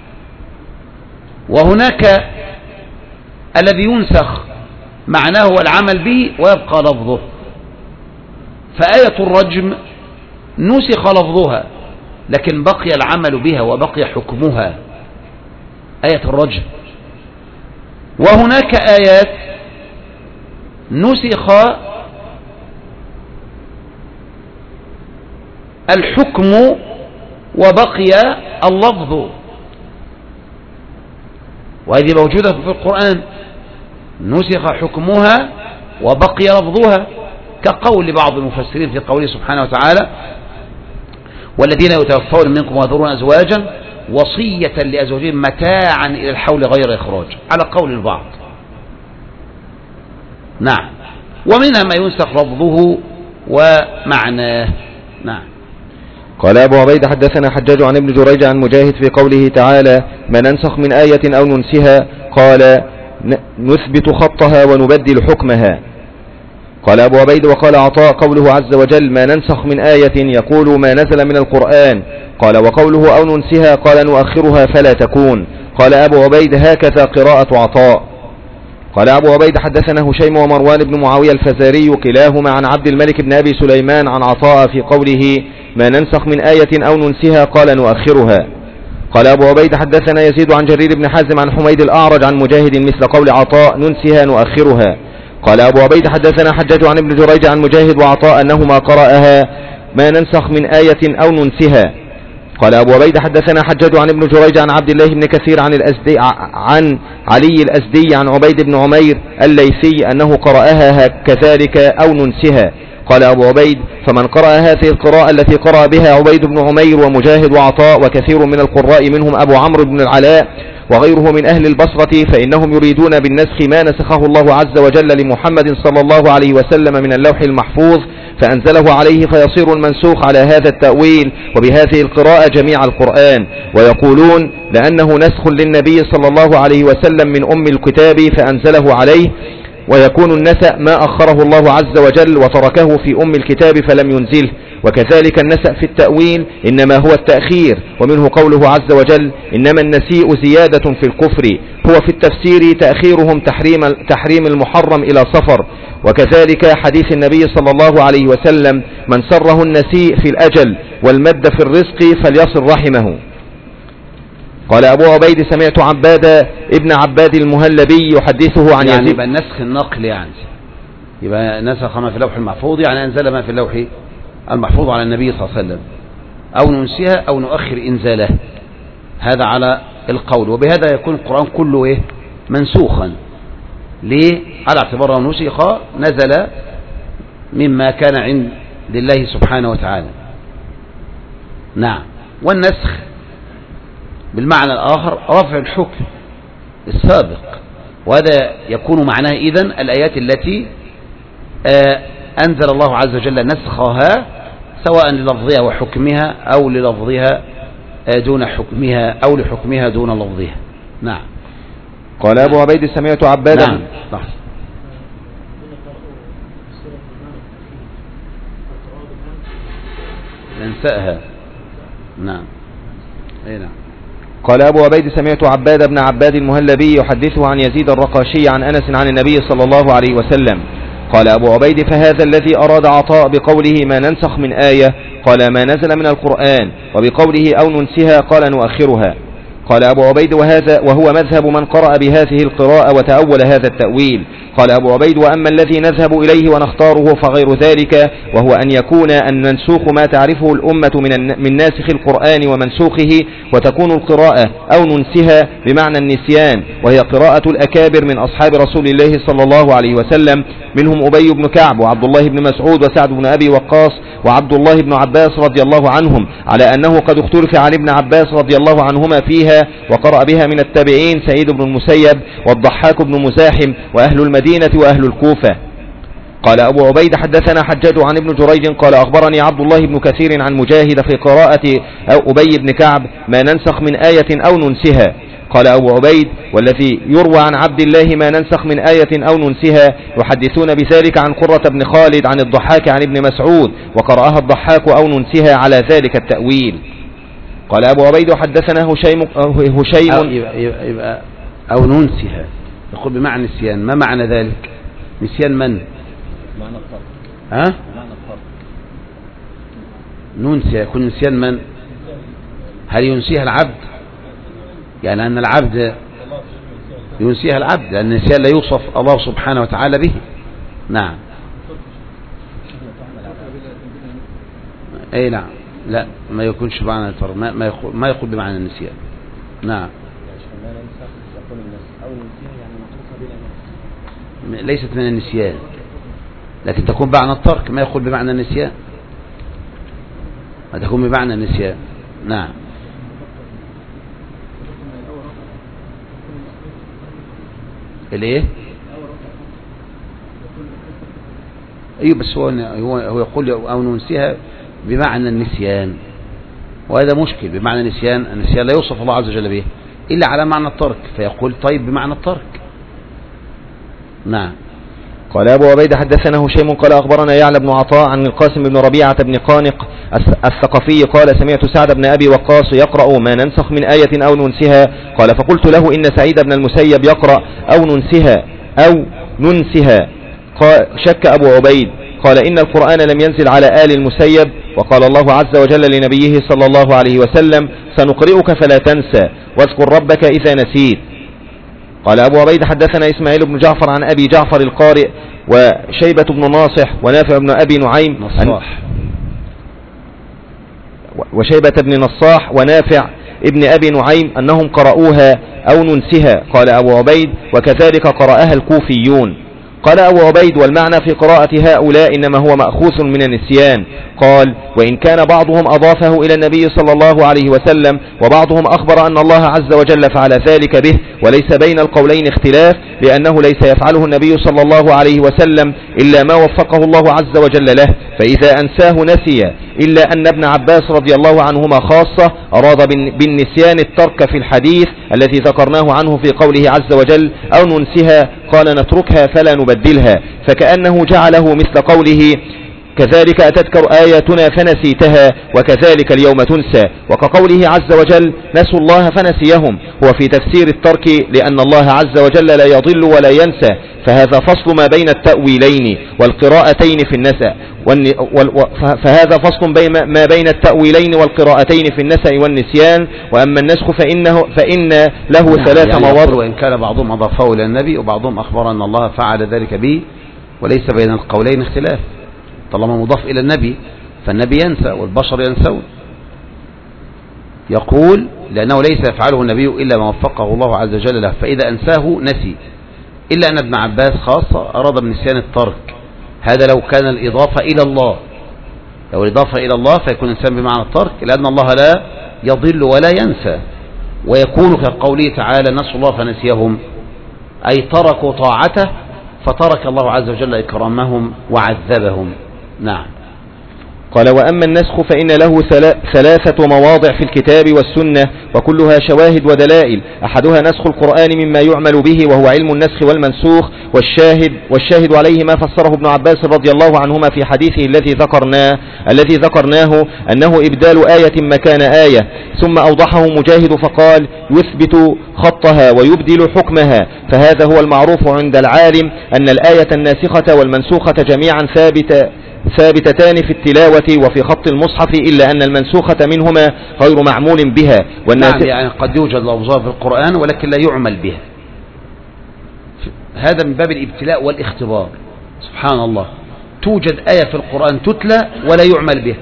وهناك الذي ينسخ معناه والعمل به ويبقى لفظه. فآية الرجم نسخ لفظها لكن بقي العمل بها وبقي حكمها، آية الرجم. وهناك آيات نسخ الحكم وبقي اللفظ، وهذه موجودة في القرآن، نسخ حكمها وبقي لفظها، كقول بعض المفسرين في قوله سبحانه وتعالى والذين يتوفون منكم ويذرون أزواجا وصية لأزواجهم متاعا إلى الحول غير إخراج، على قول البعض. نعم. ومنها ما ينسخ لفظه ومعناه. نعم. قال أبو عبيد حدثنا حجاج عن ابن جريج عن مجاهد في قوله تعالى ما ننسخ من آية أو ننسها قال نثبت خطها ونبدل حكمها. قال أبو عبيد وقال عطاء قوله عز وجل ما ننسخ من آية يقول ما نزل من القرآن. قال وقوله أو ننسها قال نؤخرها فلا تكون. قال أبو عبيد هكذا قراءة عطاء. قال أبو عبيد حدثنا هشيم ومروان بن معاوية الفزاري كلاهما عن عبد الملك بن أبي سليمان عن عطاء في قوله ما ننسخ من آية أو ننسها قال نؤخرها. قال أبو عبيد حدثنا يزيد عن جرير بن حازم عن حميد الأعرج عن مجاهد مثل قول عطاء ننسها نؤخرها. قال أبو عبيد حدثنا حجاج عن ابن جريج عن مجاهد وعطاء أنهما قرأها ما ننسخ من آية أو ننسها. قال أبو عبيد حدثنا حجاج عن ابن جريج عن عبد الله بن كثير عن علي الأزدي عن عبيد بن عمير الليثي أنه قرأها كذلك أو ننسها. قال أبو عبيد فمن قرأ هذه القراءة التي قرأ بها عبيد بن عمير ومجاهد وعطاء وكثير من القراء منهم أبو عمرو بن العلاء وغيره من أهل البصرة فإنهم يريدون بالنسخ ما نسخه الله عز وجل لمحمد صلى الله عليه وسلم من اللوح المحفوظ فأنزله عليه فيصير المنسوخ على هذا التأويل وبهذه القراءة جميع القرآن، ويقولون لأنه نسخ للنبي صلى الله عليه وسلم من أم الكتاب فأنزله عليه، ويكون النسأ ما أخره الله عز وجل وتركه في أم الكتاب فلم ينزله. وكذلك النسأ في التأويل إنما هو التأخير، ومنه قوله عز وجل إنما النسيء زيادة في الكفر، هو في التفسير تأخيرهم تحريم المحرم إلى صفر. وكذلك حديث النبي صلى الله عليه وسلم من سره النسيء في الأجل والمد في الرزق فليصل رحمه. قال أبو عبيد سمعت عباد ابن عباد المهلبي يحدثه عن يعني يزيد. يبقى النسخ النقل، يعني يبقى نسخ ما في اللوح المحفوظ يعني أنزل ما في اللوح المحفوظ على النبي صلى الله عليه وسلم، أو ننسيها أو نؤخر إنزاله، هذا على القول. وبهذا يكون القرآن كله منسوخا. ليه؟ على اعتبار نسخ نزل مما كان عند الله سبحانه وتعالى. نعم. والنسخ بالمعنى الآخر رفع الحكم السابق، وهذا يكون معناه إذن الآيات التي أنزل الله عز وجل نسخها سواء للفظها وحكمها أو للفظها دون حكمها أو لحكمها دون لفظها. نعم. قال أبو عبيد سمعت عبادا. نعم. ننسأها. نعم. أي نعم. قال أبو عبيد سمعت عباد بن عباد المهلبي يحدثه عن يزيد الرقاشي عن أنس عن النبي صلى الله عليه وسلم. قال أبو عبيد فهذا الذي أراد عطاء بقوله ما ننسخ من آية قال ما نزل من القرآن، وبقوله أو ننسها قال نؤخرها. قال أبو عبيد وهو مذهب من قرأ بهذه القراءة وتأول هذا التأويل. قال أبو عبيد وأما الذي نذهب إليه ونختاره فغير ذلك، وهو أن يكون المنسوخ ما تعرفه الأمة من ناسخ القرآن ومنسوخه، وتكون القراءة أو ننسها بمعنى النسيان، وهي قراءة الأكابر من أصحاب رسول الله صلى الله عليه وسلم، منهم أبي بن كعب وعبد الله بن مسعود وسعد بن أبي وقاص وعبد الله بن عباس رضي الله عنهم، على أنه قد اختلف عن ابن عباس رضي الله عنهما فيها، وقرأ بها من التابعين سعيد بن المسيب والضحاك بن مزاحم وأهل المدينة وأهل الكوفة. قال أبو عبيد حدثنا حجاج عن ابن جريج قال أخبرني عبد الله بن كثير عن مجاهد في قراءة أبي بن كعب ما ننسخ من آية أو ننسها. قال أبو عبيد والذي يروى عن عبد الله ما ننسخ من آية أو ننسها يحدثون بذلك عن قرة بن خالد عن الضحاك عن ابن مسعود، وقرأها الضحاك أو ننسها على ذلك التأويل. قال أبو عبيد حدثنا هشيم يبقى أو ننسها يقول بمعنى نسيان. ما معنى ذلك؟ نسيان من؟ معنى الطرق. ها؟ معنى الطرق. ننسي يكون نسيان من؟ هل ينسيها العبد؟ يعني أن العبد ينسيها العبد، لأن النسيان لا يوصف الله سبحانه وتعالى به. نعم. أي نعم. لا ما يكونش بمعنى الطرق، ما يقول بمعنى النسيان. نعم. ليست من النسيان، لكن تكون بمعنى الترك، ما يقول بمعنى النسيان، ما تكون بمعنى النسيان. نعم. الايه؟ ايوه بس هو يقول او ننسيها بمعنى النسيان، وهذا مشكل. بمعنى النسيان لا يوصف الله عز وجل به الا على معنى الترك، فيقول طيب بمعنى الترك. نعم. قال أبو عبيد حدثنا هشيم قال أخبرنا يعلى بن عطاء عن القاسم بن ربيعة بن قانق الثقفي قال سمعت سعد بن أبي وقاص يقرأ ما ننسخ من آية أو ننسها، قال فقلت له إن سعيد بن المسيب يقرأ أو ننسها أو ننسها. شك أبو عبيد قال إن القرآن لم ينزل على آل المسيب، وقال الله عز وجل لنبيه صلى الله عليه وسلم سنقرئك فلا تنسى واذكر ربك إذا نسيت. قال أبو عبيد حدثنا إسماعيل بن جعفر عن أبي جعفر القارئ وشيبة بن ناصح ونافع بن أبي نعيم وشيبة بن نصاح ونافع ابن أبي نعيم أنهم قرأوها أو ننسها. قال أبو عبيد وكذلك قرأها الكوفيون. قال أبو عبيد والمعنى في قراءة هؤلاء إنما هو مأخوذ من النسيان. قال وإن كان بعضهم أضافه إلى النبي صلى الله عليه وسلم وبعضهم أخبر أن الله عز وجل فعل ذلك به، وليس بين القولين اختلاف، لأنه ليس يفعله النبي صلى الله عليه وسلم إلا ما وفقه الله عز وجل له، فإذا أنساه نسي، إلا أن ابن عباس رضي الله عنهما خاصة أراد بالنسيان الترك في الحديث الذي ذكرناه عنه في قوله عز وجل أو ننسها، قال نتركها فلا نبدلها، فكأنه جعله مثل قوله كذلك أتتك آياتنا فنسيتها وكذلك اليوم تنسى، وكقوله عز وجل نسوا الله فنسيهم، هو في تفسير الترك لأن الله عز وجل لا يضل ولا ينسى، فهذا فصل ما بين التأويلين والقراءتين في النسأ، فهذا فصل ما بين التأويلين والقراءتين في النسأ والنسيان. وأما النسخ فإن له ثلاث مواضع، وإن كان بعضهم أضافه إلى النبي وبعضهم أخبر أن الله فعل ذلك به، وليس بين القولين اختلاف، طالما مضاف إلى النبي فالنبي ينسى والبشر ينسون. يقول لأنه ليس يفعله النبي إلا ما وفقه الله عز وجل له، فإذا أنساه نسي، إلا أن ابن عباس خاصة أراد بنسيان الترك، هذا لو كان الإضافة إلى الله، لو الإضافة إلى الله فيكون الإنسان بمعنى الترك، لأن الله لا يضل ولا ينسى، ويكون كقوله تعالى نسوا الله فنسيهم، أي تركوا طاعته فترك الله عز وجل إكرامهم وعذبهم. نعم. قال وأما النسخ فإن له ثلاثة مواضع في الكتاب والسنة وكلها شواهد ودلائل، أحدها نسخ القرآن مما يعمل به وهو علم النسخ والمنسوخ، والشاهد عليه ما فسره ابن عباس رضي الله عنهما في حديثه الذي ذكرناه أنه إبدال آية مكان آية، ثم أوضحه مجاهد فقال يثبت خطها ويبدل حكمها، فهذا هو المعروف عند العالم أن الآية الناسخة والمنسوخة جميعا ثابتتان في التلاوة وفي خط المصحف، إلا أن المنسوخة منهما غير معمول بها. نعم، يعني قد يوجد لفظها في القرآن ولكن لا يعمل بها، هذا من باب الابتلاء والاختبار. سبحان الله، توجد آية في القرآن تتلى ولا يعمل بها،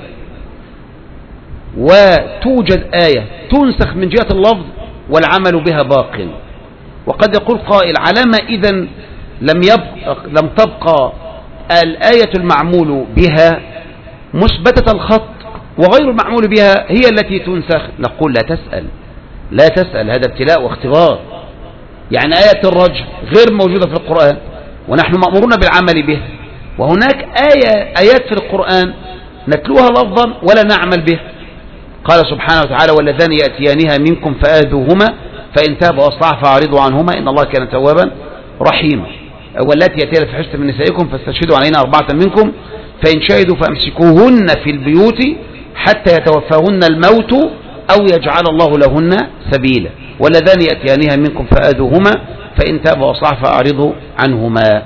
وتوجد آية تنسخ من جهة اللفظ والعمل بها باق. وقد يقول قائل علامة إذن لم تبقى الآية المعمول بها مثبتة الخط وغير المعمول بها هي التي تنسخ؟ نقول لا تسأل، هذا ابتلاء واختبار. يعني آية الرجم غير موجودة في القرآن ونحن مأمورون بالعمل بها، وهناك آيات في القرآن نتلوها لفظا ولا نعمل بها. قال سبحانه وتعالى واللذان يأتيانها منكم فآذوهما فإن تابوا وأصلحوا فأعرضوا عنهما إن الله كان توابا رحيما. واللاتي يأتين الفاحشة من نسائكم فاستشهدوا علينا 4 منكم فإن شهدوا فأمسكوهن في البيوت حتى يتوفاهن الموت أو يجعل الله لهن سبيلا واللذان يأتيانها منكم فآذوهما فإن تابوا وأصلحوا فأعرضوا عنهما.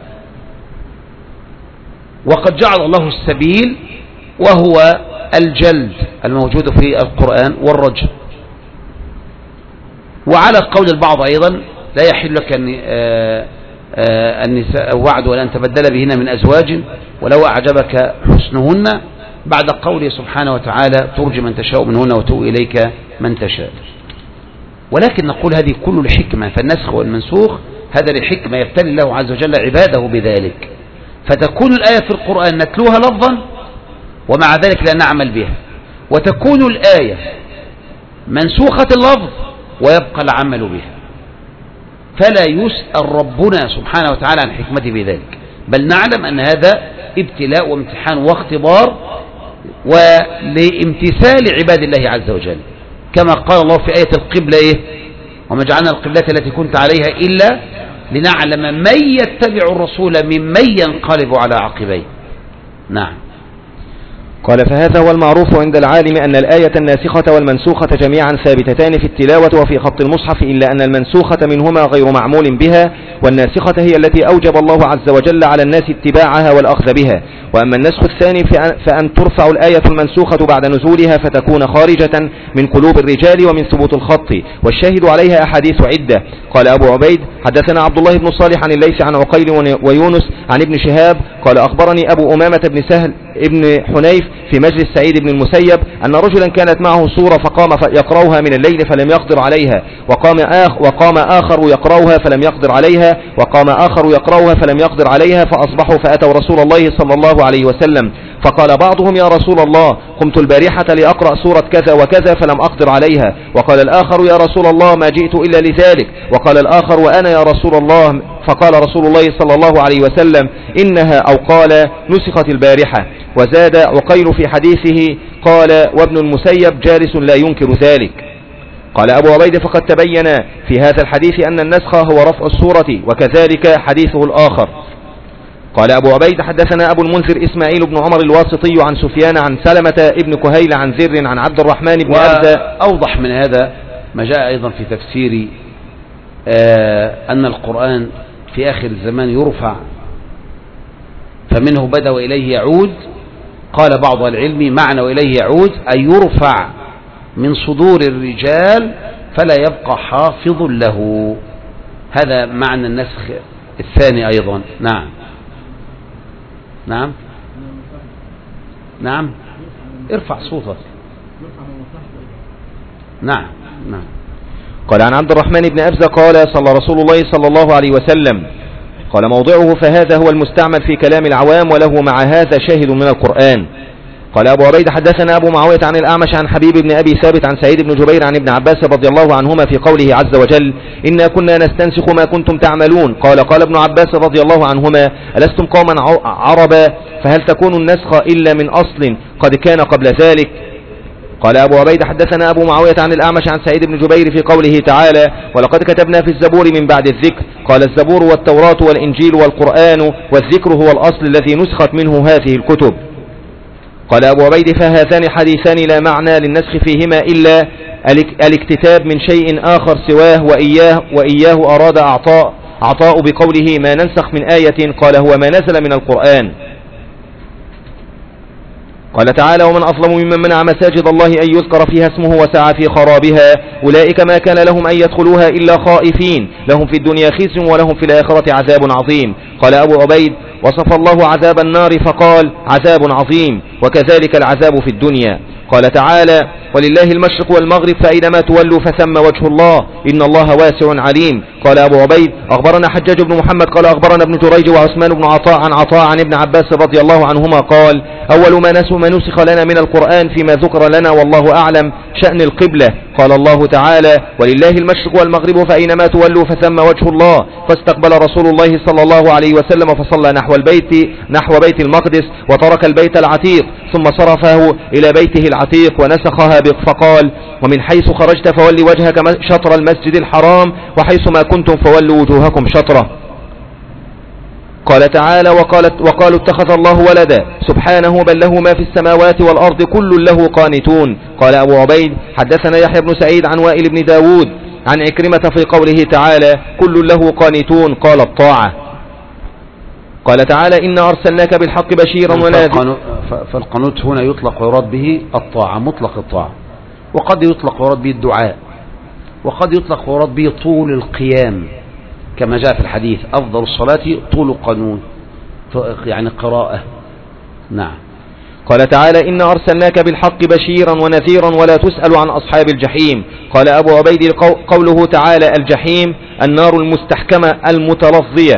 وقد جعل الله السبيل وهو الجلد الموجود في القرآن والرجم. وعلى قول البعض أيضا لا يحل لك النساء وعد ولا أن تبدل بهن من أزواج ولو أعجبك حسنهن، بعد قوله سبحانه وتعالى ترجي من تشاء منهن وتؤوي إليك من تشاء. ولكن نقول هذه كل الحكمة، فالنسخ والمنسوخ هذا للحكمة يبتلي الله عز وجل عباده بذلك، فتكون الآية في القرآن نتلوها لفظا ومع ذلك لا نعمل بها، وتكون الآية منسوخة اللفظ ويبقى العمل بها، فلا يسأل ربنا سبحانه وتعالى عن حكمته بذلك، بل نعلم أن هذا ابتلاء وامتحان واختبار ولامتثال عباد الله عز وجل، كما قال الله في آية القبلة وما جعلنا القبلة التي كنت عليها إلا لنعلم من يتبع الرسول ممن ينقلب على عقبيه. نعم. قال فهذا هو المعروف عند العالم أن الآية الناسخة والمنسوخة جميعا ثابتتان في التلاوة وفي خط المصحف، إلا أن المنسوخة منهما غير معمول بها، والناسخة هي التي أوجب الله عز وجل على الناس اتباعها والأخذ بها. وأما النسخ الثاني فأن ترفع الآية المنسوخة بعد نزولها فتكون خارجة من قلوب الرجال ومن ثبوت الخط، والشاهد عليها أحاديث عدة. قال أبو عبيد حدثنا عبد الله بن صالح عن الليث عن عقيل ويونس عن ابن شهاب قال أخبرني أبو أمامة بن سهل ابن حنيف في مجلس سعيد بن المسيب أن رجلا كانت معه سورة فقام يقرأها من الليل فلم يقدر عليها، وقام آخر يقرأها فلم يقدر عليها، وقام آخر يقرأها فلم يقدر عليها، فأصبحوا فأتوا رسول الله صلى الله عليه وسلم فقال بعضهم يا رسول الله قمت البارحة لأقرأ سورة كذا وكذا فلم أقدر عليها، وقال الآخر يا رسول الله ما جئت إلا لذلك، وقال الآخر وأنا يا رسول الله، فقال رسول الله صلى الله عليه وسلم إنها أو قال نسخت البارحة. وزاد عقيل في حديثه قال وابن المسيب جالس لا ينكر ذلك. قال أبو عبيد فقد تبين في هذا الحديث أن النسخ هو رفع السورة، وكذلك حديثه الآخر. قال أبو عبيد حدثنا أبو المنذر إسماعيل بن عمر الواسطي عن سفيان عن سلمة ابن كهيل عن زر عن عبد الرحمن بن أبزة. أوضح من هذا ما جاء أيضا في تفسير أن القرآن في آخر الزمان يرفع فمنه بدأ وإليه يعود. قال بعض العلم معنى وإليه يعود أي يرفع من صدور الرجال فلا يبقى حافظ له. هذا معنى النسخ الثاني أيضا. نعم نعم نعم ارفع صوتك. نعم نعم. قال عن عبد الرحمن بن أبزة قال صلى رسول الله صلى الله عليه وسلم قال موضعه فهذا هو المستعمل في كلام العوام وله مع هذا شاهد من القرآن. قال أبو عبيد حدثنا أبو معاوية عن الأعمش عن حبيب بن أبي ثابت عن سعيد بن جبير عن ابن عباس رضي الله عنهما في قوله عز وجل إنا كنا نستنسخ ما كنتم تعملون. قال ابن عباس رضي الله عنهما ألستم قوما عربا فهل تكون النسخ إلا من أصل قد كان قبل ذلك. قال أبو عبيد حدثنا أبو معاوية عن الأعمش عن سعيد بن جبير في قوله تعالى ولقد كتبنا في الزبور من بعد الذكر. قال الزبور والتوراة والإنجيل والقرآن، والذكر هو الأصل الذي نسخت منه هذه الكتب. قال أبو عبيد فهذان حديثان لا معنى للنسخ فيهما إلا الاكتتاب من شيء آخر سواه وإياه أراد عطاء بقوله ما ننسخ من آية قال هو ما نزل من القرآن. قال تعالى ومن أظلم ممن منع مساجد الله أن يذكر فيها اسمه وسعى في خرابها أولئك ما كان لهم أن يدخلوها إلا خائفين لهم في الدنيا خزي ولهم في الآخرة عذاب عظيم. قال أبو عبيد وصف الله عذاب النار فقال عذاب عظيم وكذلك العذاب في الدنيا. قال تعالى ولله المشرق والمغرب فأينما تولوا فثم وجه الله إن الله واسع عليم. قال أبو عبيد أخبرنا حجاج بن محمد قال أخبرنا ابن جريج وعثمان بن عطاء عن ابن عباس رضي الله عنهما قال أول ما نسخ لنا من القرآن فيما ذكر لنا والله أعلم شأن القبلة. قال الله تعالى ولله المشرق والمغرب فأينما تولوا فثم وجه الله فاستقبل رسول الله صلى الله عليه وسلم فصلى نحو بيت المقدس وترك البيت العتيق ثم صرفه إلى بيته العتيق ونسخها فقال ومن حيث خرجت فولي وجهك شطر المسجد الحرام وحيث ما كنتم فولوا وجوهكم شطره. قال تعالى وقالوا اتخذ الله ولدا سبحانه بل له ما في السماوات والأرض كل له قانتون. قال أبو عبيد حدثنا يحيى بن سعيد عن وائل بن داود عن عكرمة في قوله تعالى كل له قانتون قال الطاعة. قال تعالى إنا أرسلناك بالحق بشيرا ونذيرا. فالقنوت هنا يطلق ويراد به الطاعة مطلق الطاعة، وقد يطلق ويراد به الدعاء، وقد يطلق ويراد به طول القيام كما جاء في الحديث أفضل الصلاة طول القنوت يعني قراءة. نعم. قال تعالى إنا أرسلناك بالحق بشيرا ونذيرا ولا تسأل عن أصحاب الجحيم. قال أبو عبيد قوله تعالى الجحيم النار المستحكمة المتلظية.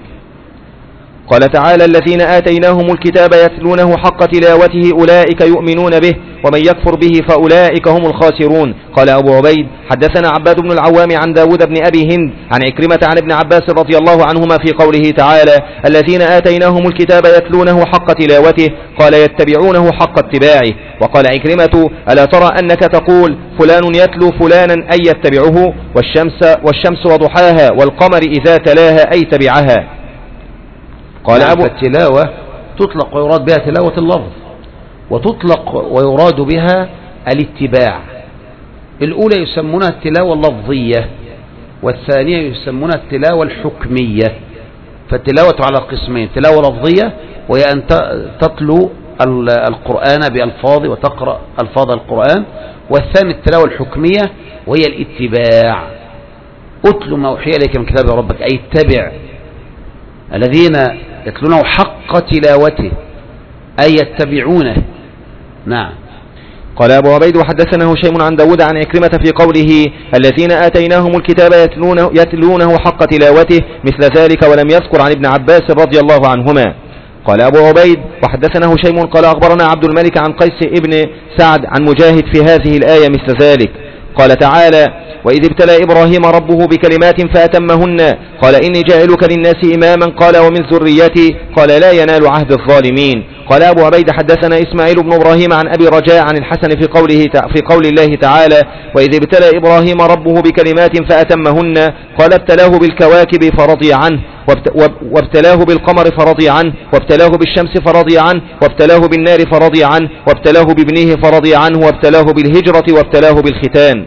قال تعالى الذين آتيناهم الكتاب يتلونه حق تلاوته أولئك يؤمنون به ومن يكفر به فأولئك هم الخاسرون. قال أبو عبيد حدثنا عباد بن العوام عن داود بن أبي هند عن عكرمة عن ابن عباس رضي الله عنهما في قوله تعالى الذين آتيناهم الكتاب يتلونه حق تلاوته قال يتبعونه حق اتباعه. وقال عكرمة ألا ترى أنك تقول فلان يتلو فلانا أي يتبعه والشمس وضحاها والقمر إذا تلاها أي تبعها. قال أبو التلاوة تطلق ويراد بها تلاوة اللفظ، وتطلق ويراد بها الاتباع. الأولى يسمونها التلاوة اللفظية، والثانية يسمونها التلاوة الحكمية. فالتلاوة على قسمين: تلاوة لفظية وهي أن تتلو القرآن بألفاظ وتقرأ ألفاظ القرآن، والثاني التلاوة الحكمية وهي الاتباع. أتل ما أوحي إليك من كتاب ربك، أي اتبع. الذين يتلونه حق تلاوته أي يتبعونه. نعم. قال أبو عبيد وحدثنا هشيم عن داود عن عكرمة في قوله الذين آتيناهم الكتاب يتلونه حق تلاوته مثل ذلك، ولم يذكر عن ابن عباس رضي الله عنهما. قال أبو عبيد وحدثنا هشيم قال أخبرنا عبد الملك عن قيس ابن سعد عن مجاهد في هذه الآية مثل ذلك. قال تعالى وإذ ابتلى إبراهيم ربه بكلمات فأتمهن قال إني جاعلك للناس إماما قال ومن ذريتي قال لا ينال عهد الظالمين. قال أبو عبيد حدثنا إسماعيل بن إبراهيم عن أبي رجاء عن الحسن في قول الله تعالى وإذ ابتلى إبراهيم ربه بكلمات فأتمهن قال ابتلاه بالكواكب فرضي عنه، وابتلاه بالقمر فرضي عنه، وابتلاه بالشمس فرضي عنه، وابتلاه بالنار فرضي عنه، وابتلاه بابنه فرضي عنه، وابتلاه بالهجرة، وابتلاه بالختان.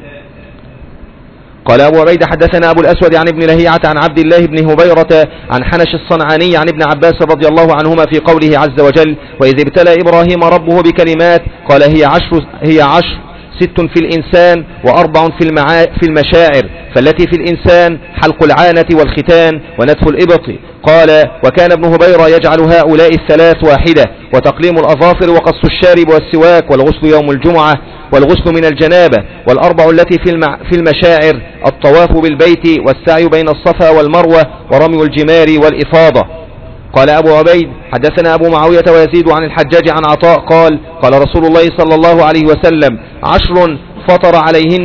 قال أبو عبيد حدثنا أبو الأسود عن ابن لهيعة عن عبد الله بن هبيرة عن حنش الصنعاني عن ابن عباس رضي الله عنهما في قوله عز وجل وإذ ابتلى إبراهيم ربه بكلمات قال هي عشر 6 في الإنسان و4 في المشاعر، فالتي في الإنسان حلق العانة والختان ونتف الإبط. قال وكان ابن هبيرة يجعل هؤلاء الثلاث واحدة، وتقليم الأظافر وقص الشارب والسواك والغسل يوم الجمعة والغسل من الجنابة، والأربع التي في المشاعر الطواف بالبيت والسعي بين الصفا والمروة ورمي الجمار والإفاضة. قال أبو عبيد حدثنا أبو معاوية ويزيد عن الحجاج عن عطاء قال قال رسول الله صلى الله عليه وسلم 10 فطر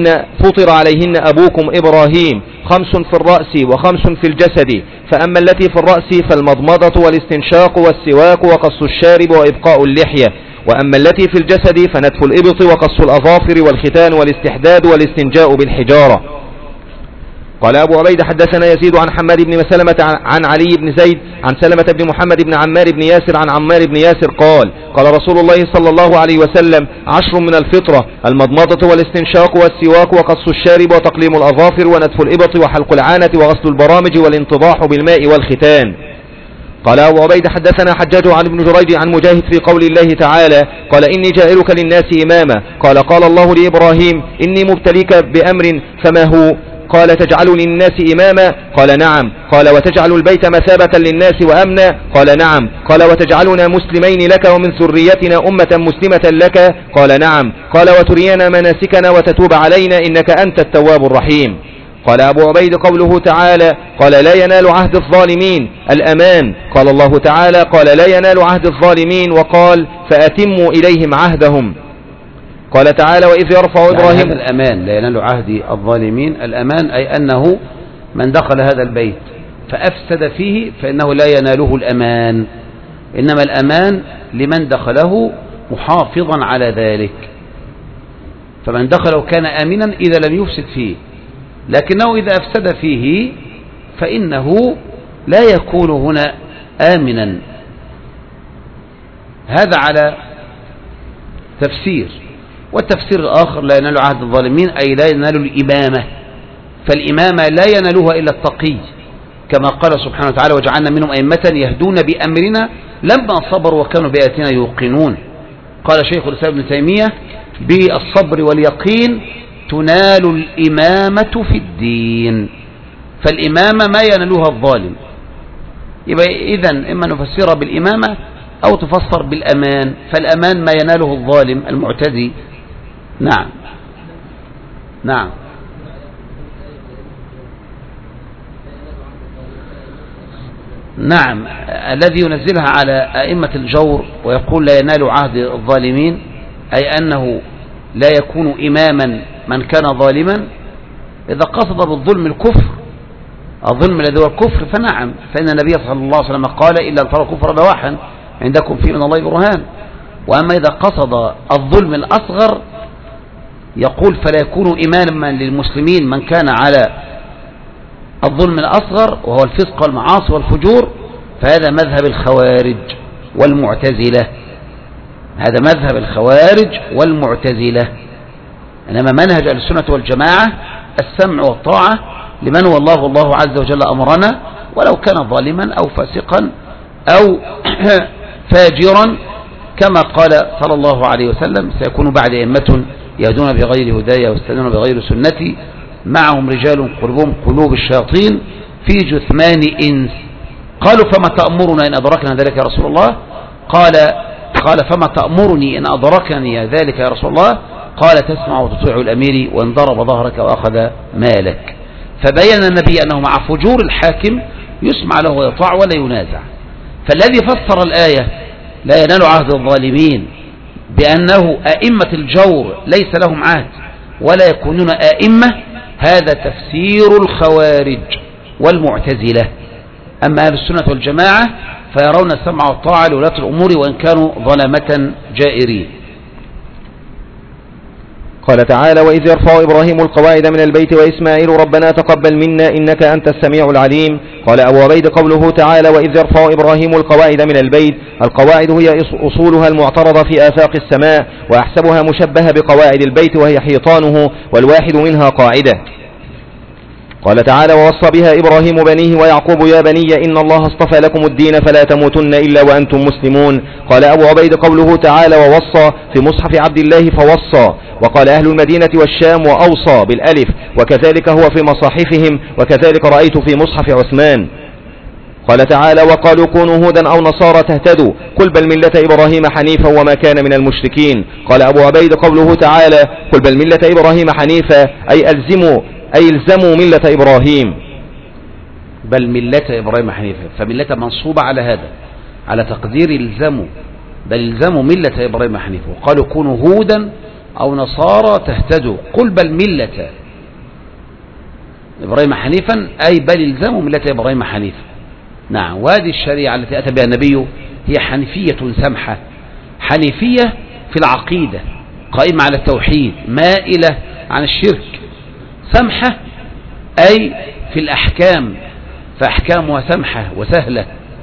عليهن أبوكم إبراهيم 5 في الرأس و5 في الجسد، فأما التي في الرأس فالمضمضة والاستنشاق والسواك وقص الشارب وإبقاء اللحية، وأما التي في الجسد فنتف الإبط وقص الأظافر والختان والاستحداد والاستنجاء بالحجارة. قال أبو عبيد حدثنا يزيد عن حماد بن مسلمة عن علي بن زيد عن سلمة بن محمد بن عمار بن ياسر عن عمار بن ياسر قال قال رسول الله صلى الله عليه وسلم 10 من الفطرة المضمضة والاستنشاق والسواك وقص الشارب وتقليم الأظافر ونتف الإبط وحلق العانة وغسل البرامج والانتضاح بالماء والختان. قال أبو عبيد حدثنا حجاج عن ابن جريج عن مجاهد في قول الله تعالى قال إني جاعلك للناس إماما قال الله لإبراهيم إني مبتليك بأمر فما هو؟ قال تجعلني للناس إماما قال نعم. قال وتجعل البيت مثابة للناس وأمنا قال نعم. قال وتجعلنا مسلمين لك ومن ذريتنا أمة مسلمة لك قال نعم. قال وترينا مناسكنا وتتوب علينا إنك أنت التواب الرحيم. قال أبو عبيد قوله تعالى قال لا ينال عهد الظالمين الأمان، قال الله تعالى قال لا ينال عهد الظالمين وقال فأتموا إليهم عهدهم. قال تعالى وإذ يرفع إبراهيم الأمان لا ينال عهد الظالمين. الأمان أي أنه من دخل هذا البيت فأفسد فيه فإنه لا يناله الأمان، إنما الأمان لمن دخله محافظا على ذلك، فمن دخله كان آمنا إذا لم يفسد فيه، لكنه إذا أفسد فيه فإنه لا يكون هنا آمنا. هذا على تفسير. والتفسير الآخر لا ينال عهد الظالمين أي لا ينال الإمامة، فالإمامة لا ينالها إلا التقي، كما قال سبحانه وتعالى وجعلنا منهم أئمة يهدون بأمرنا لما صبروا وكانوا بآياتنا يوقنون. قال شيخ الإسلام ابن تيمية بالصبر واليقين تنال الإمامة في الدين، فالإمامة ما ينالها الظالم. يبقى إذن إما نفسرها بالإمامة أو تفسر بالأمان، فالأمان ما يناله الظالم المعتدي. نعم نعم نعم. الذي ينزلها على أئمة الجور ويقول لا ينال عهد الظالمين أي أنه لا يكون إماما من كان ظالما. إذا قصد بالظلم الكفر، الظلم الذي هو الكفر، فنعم، فإن النبي صلى الله عليه وسلم قال إلا أن تروا الكفر بواحا عندكم فيه من الله برهان. وأما إذا قصد الظلم الأصغر يقول فلا يكون إماما للمسلمين من كان على الظلم الأصغر وهو الفسق والمعاصي والفجور، فهذا مذهب الخوارج والمعتزلة. هذا مذهب الخوارج والمعتزلة. إنما منهج أهل السنة والجماعة السمع والطاعة لمن والله عز وجل أمرنا، ولو كان ظالما أو فاسقا أو فاجرا، كما قال صلى الله عليه وسلم: سيكون بعد أئمة يهدون بغير هدايا ويستهدون بغير سنتي، معهم رجال قلوبهم قلوب الشياطين في جثمان إنس. قالوا: فما تأمرنا إن أدركنا ذلك يا رسول الله؟ قال: فما تأمرني إن أدركني ذلك يا رسول الله؟ قال: تسمع وتطيع الأمير وإن ضرب ظهرك وأخذ مالك. فبين النبي أنه مع فجور الحاكم يسمع له ويطاع ولا ينازع. فالذي فسر الآية لا ينال عهد الظالمين بأنه أئمة الجور ليس لهم عهد ولا يكونون أئمة، هذا تفسير الخوارج والمعتزلة. أما أهل السنة والجماعة فيرون السمع والطاعة لولاة الأمور وإن كانوا ظلمة جائرين. قال تعالى: وإذ يرفع إبراهيم القواعد من البيت وإسماعيل ربنا تقبل منا إنك أنت السميع العليم. قال أبو عبيد: قوله تعالى: وإذ يرفع إبراهيم القواعد من البيت، القواعد هي أصولها المعترضة في آفاق السماء، وأحسبها مشبهة بقواعد البيت وهي حيطانه، والواحد منها قاعدة. قال تعالى: ووصى بها إبراهيم بنيه ويعقوب يا بني إن الله اصطفى لكم الدين فلا تموتن إلا وأنتم مسلمون. قال أبو عبيد: قوله تعالى: ووصى في مصحف عبد الله فوصى، وقال أهل المدينة والشام وأوصى بالألف، وكذلك هو في مصاحفهم، وكذلك رأيت في مصحف عثمان. قال تعالى: وقالوا كونوا هودا أو نصارى تهتدوا، قل بل ملة إبراهيم حنيفا وما كان من المشركين. قال أبو عبيد: قوله تعالى: قل بل ملة إبراهيم حنيفا أي الزموا ملة إبراهيم. بل ملة إبراهيم حنيفا، فملة منصوبة على هذا، على تقدير الزموا، بل الزموا ملة إبراهيم حنيفا. وقالوا كونوا هودا أو نصارى تهتدوا، قل بل ملة إبراهيم حنيفا أي بل الزموا ملة إبراهيم حنيفا. نعم. وهذه الشريعة التي أتى بها النبي هي حنيفية سمحة، حنيفية في العقيدة قائمة على التوحيد مائلة عن الشرك، سمحة أي في الأحكام فأحكامها سمحة وسهلة.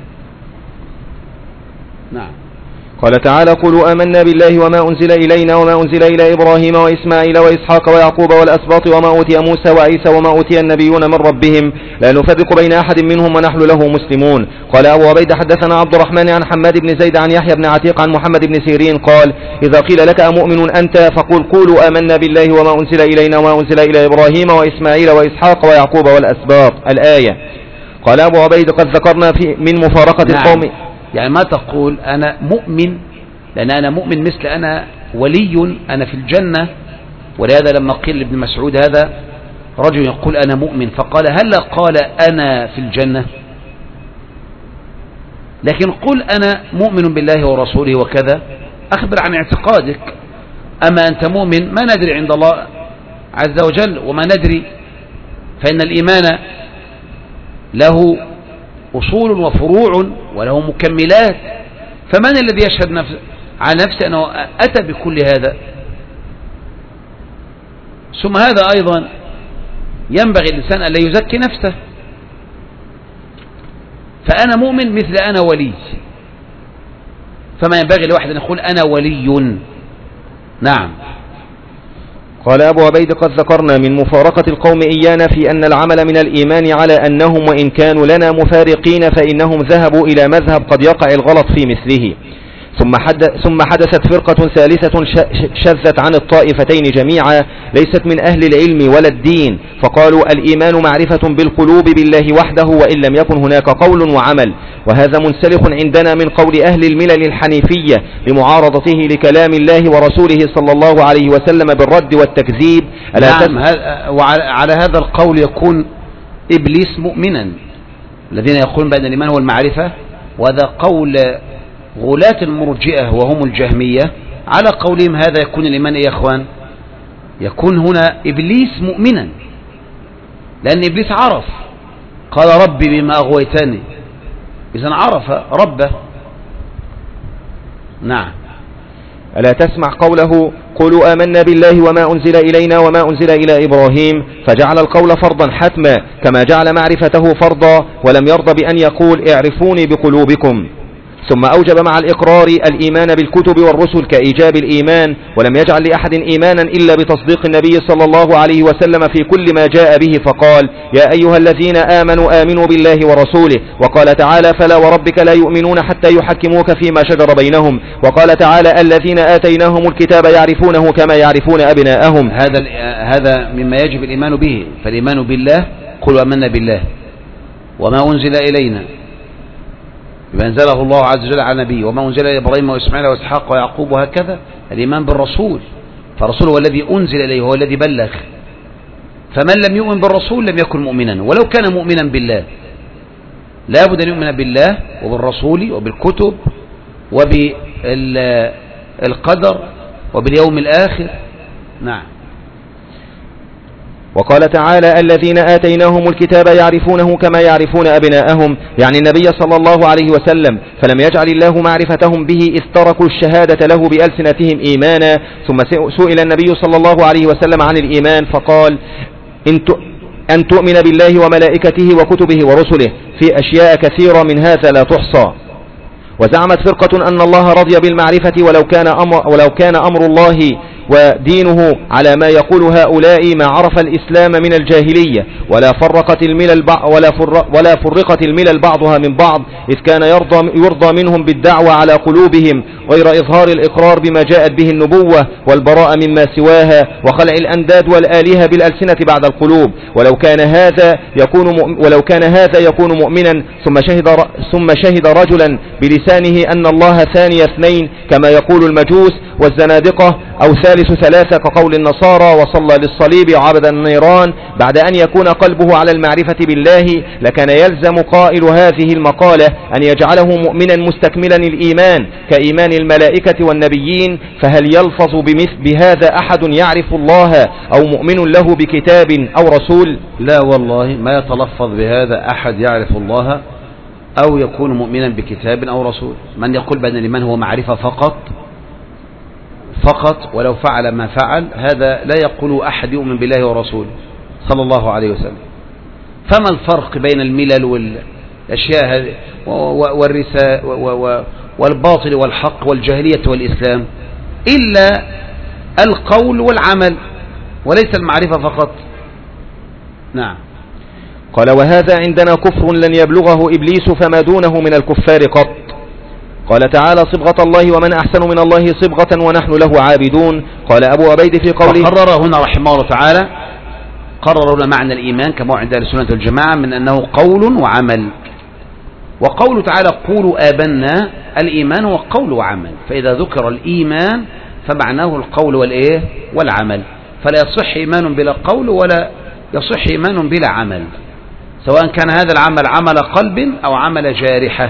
نعم. قال تعالى: قولوا آمنا بالله وما أنزل إلينا وما أنزل إلى إبراهيم وإسماعيل وإسحاق ويعقوب والأسباط وما أوتي موسى وعيسى وما أوتي النبيون من ربهم لا نفرق بين أحد منهم ونحن له مسلمون. قال أبو عبيد: حدثنا عبد الرحمن عن حماد بن زيد عن يحيى بن عتيق عن محمد بن سيرين قال: إذا قيل لك أمؤمن أنت فقل قولوا آمنا بالله وما أنزل إلينا وما أنزل إلى إبراهيم وإسماعيل وإسحاق ويعقوب والأسباط. الآية. قال أبو عبيد: قد ذكرنا من مفارقة القوم. يعني ما تقول أنا مؤمن، لأن أنا مؤمن مثل أنا ولي أنا في الجنة. ولهذا لما قيل لابن مسعود هذا رجل يقول أنا مؤمن، فقال: هل قال أنا في الجنة؟ لكن قل أنا مؤمن بالله ورسوله وكذا، أخبر عن اعتقادك. أما أنت مؤمن ما ندري عند الله عز وجل وما ندري، فإن الإيمان له أصول وفروع وله مكملات، فمن الذي يشهد على نفسه أنه أتى بكل هذا؟ ثم هذا أيضا ينبغي الإنسان أن لا يزكي نفسه. فأنا مؤمن مثل أنا ولي، فما ينبغي لواحد أن يقول أنا ولي. نعم. قال أبو عبيد: قد ذكرنا من مفارقة القوم إيانا في أن العمل من الإيمان على أنهم وإن كانوا لنا مفارقين فإنهم ذهبوا إلى مذهب قد يقع الغلط في مثله. ثم حدثت فرقة ثالثة شذت عن الطائفتين جميعا، ليست من أهل العلم ولا الدين، فقالوا الإيمان معرفة بالقلوب بالله وحده وإن لم يكن هناك قول وعمل، وهذا منسلخ عندنا من قول أهل الملل الحنيفية لمعارضته لكلام الله ورسوله صلى الله عليه وسلم بالرد والتكذيب. نعم. وعلى هذا القول يكون إبليس مؤمنا، الذين يقولون بأن الإيمان هو المعرفة، وهذا قول غلاة المرجئة وهم الجهمية. على قولهم هذا يكون الإيمان إيه يا أخوان؟ يكون هنا إبليس مؤمنا، لأن إبليس عرف، قال ربي بما أغويتني، إذن عرف ربه. نعم. ألا تسمع قوله: قولوا آمنا بالله وما أنزل إلينا وما أنزل إلى إبراهيم، فجعل القول فرضا حتما كما جعل معرفته فرضا، ولم يرضى بأن يقول اعرفوني بقلوبكم. ثم أوجب مع الإقرار الإيمان بالكتب والرسل كإيجاب الإيمان، ولم يجعل لأحد إيمانا إلا بتصديق النبي صلى الله عليه وسلم في كل ما جاء به، فقال: يا أيها الذين آمنوا آمنوا بالله ورسوله. وقال تعالى: فلا وربك لا يؤمنون حتى يحكموك فيما شجر بينهم. وقال تعالى: الذين آتيناهم الكتاب يعرفونه كما يعرفون أبناءهم. هذا مما يجب الإيمان به. فالإيمان بالله: قل آمنا بالله وما أنزل إلينا بما أنزله الله عز وجل على نبيه وما أنزل إلى إبراهيم وإسماعيل وإسحاق ويعقوب، وهكذا. الإيمان بالرسول، فالرسول هو الذي أنزل إليه، هو الذي بلغ. فمن لم يؤمن بالرسول لم يكن مؤمنا ولو كان مؤمنا بالله. لا بد أن يؤمن بالله وبالرسول وبالكتب وبالقدر وباليوم الآخر. نعم. وقال تعالى: الذين آتيناهم الكتاب يعرفونه كما يعرفون أبناءهم، يعني النبي صلى الله عليه وسلم، فلم يجعل الله معرفتهم به إذ تركوا الشهادة له بألسنتهم إيمانا. ثم سئل النبي صلى الله عليه وسلم عن الإيمان فقال: أن تؤمن بالله وملائكته وكتبه ورسله، في أشياء كثيرة من هذا لا تحصى. وزعمت فرقة أن الله رضي بالمعرفة ولو كان أمر الله ودينه على ما يقول هؤلاء ما عرف الإسلام من الجاهلية، ولا فرقت الملل بعضها من بعض، إذ كان يرضى منهم بالدعوة على قلوبهم غير إظهار الإقرار بما جاءت به النبوة والبراءة مما سواها وخلع الأنداد والآلهة بالألسنة بعد القلوب. ولو كان هذا يكون مؤمنا ثم شهد رجلا بلسانه أن الله ثاني اثنين كما يقول المجوس والزنادقة، أو ثالث ثلاثة كقول النصارى، وصلى للصليب وعبد النيران، بعد أن يكون قلبه على المعرفة بالله، لكان يلزم قائل هذه المقالة أن يجعله مؤمنا مستكملا الإيمان كإيمان الملائكة والنبيين. فهل يلفظ بهذا أحد يعرف الله أو مؤمن له بكتاب أو رسول؟ لا والله، ما يتلفظ بهذا أحد يعرف الله أو يكون مؤمنا بكتاب أو رسول. من يقول بأن الإيمان هو معرفة فقط ولو فعل ما فعل، هذا لا يقول أحد يؤمن بالله ورسوله صلى الله عليه وسلم. فما الفرق بين الملل والأشياء والباطل والحق والجاهلية والإسلام؟ إلا القول والعمل وليس المعرفة فقط. نعم. قال: وهذا عندنا كفر لن يبلغه إبليس فما دونه من الكفار قط. قال تعالى: صبغة الله ومن أحسن من الله صبغة ونحن له عابدون. قال أبو عبيد في قوله، قرر هنا رحمه الله تعالى، قرر هنا معنى الإيمان كما عند أهل السنة والجماعة من أنه قول وعمل. وقوله تعالى: قولوا آمنا، الإيمان هو قول وعمل. فإذا ذكر الإيمان فمعناه القول والعمل، فلا يصح إيمان بلا قول ولا يصح إيمان بلا عمل، سواء كان هذا العمل عمل قلب أو عمل جارحة.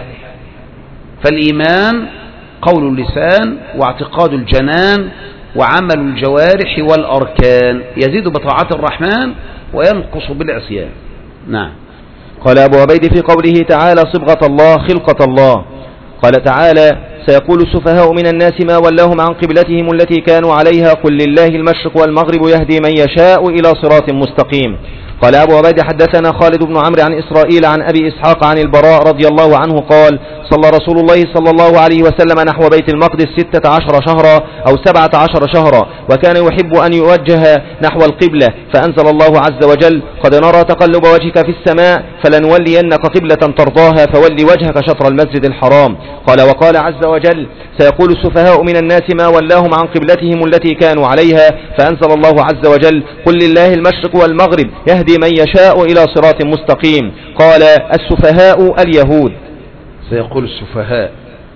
فالإيمان قول اللسان واعتقاد الجنان وعمل الجوارح والأركان، يزيد بطاعة الرحمن وينقص بالعصيان. نعم. قال أبو عبيد في قوله تعالى: صبغة الله خلقة الله. قال تعالى: سيقول السفهاء من الناس ما ولاهم عن قبلتهم التي كانوا عليها، قل لله المشرق والمغرب يهدي من يشاء إلى صراط مستقيم. قال أبو عبيد: حدثنا خالد بن عمرو عن إسرائيل عن أبي إسحاق عن البراء رضي الله عنه قال: صلى رسول الله صلى الله عليه وسلم نحو بيت المقدس 16 شهرا أو 17 شهرا، وكان يحب أن يوجه نحو القبلة، فأنزل الله عز وجل: قد نرى تقلب وجهك في السماء فلنولينك قبلة ترضاها فولي وجهك شطر المسجد الحرام. قال: وقال عز وجل: سيقول السفهاء من الناس ما ولاهم عن قبلتهم التي كانوا عليها، فأنزل الله عز وجل: قل لله المشرق والمغرب يهدي من يشاء إلى صراط مستقيم. قال: السفهاء اليهود. سيقول السفهاء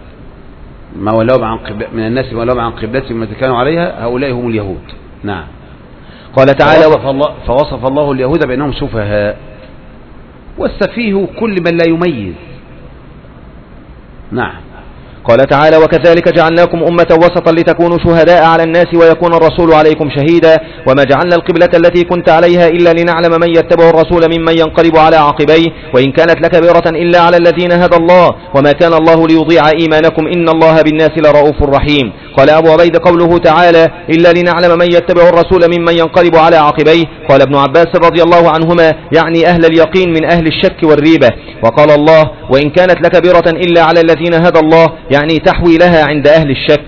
ما ولاهم من الناس ما ولاهم عن قبلتهم التي كانوا عليها، هؤلاء هم اليهود. نعم. قال تعالى: فوصف الله اليهود بأنهم سفهاء، والسفيه كل من لا يميز. نعم. قال تعالى وكذلك جعلناكم أمة وسطا لتكونوا شهداء على الناس ويكون الرسول عليكم شهيدا وما جعلنا القبلة التي كنت عليها إلا لنعلم من يتبع الرسول ممن ينقلب على عقبيه وإن كانت لكبيرة إلا على الذين هدى الله وما كان الله ليضيع إيمانكم إن الله بالناس لرؤوف رحيم. قال أبو عبيد قوله تعالى إلا لنعلم من يتبع الرسول ممن ينقلب على عقبيه. قال ابن عباس رضي الله عنهما يعني أهل اليقين من أهل الشك والريبة. وقال الله وإن كانت لكبيرة إلا على الذين هدى الله يعني تحوي لها عند أهل الشك.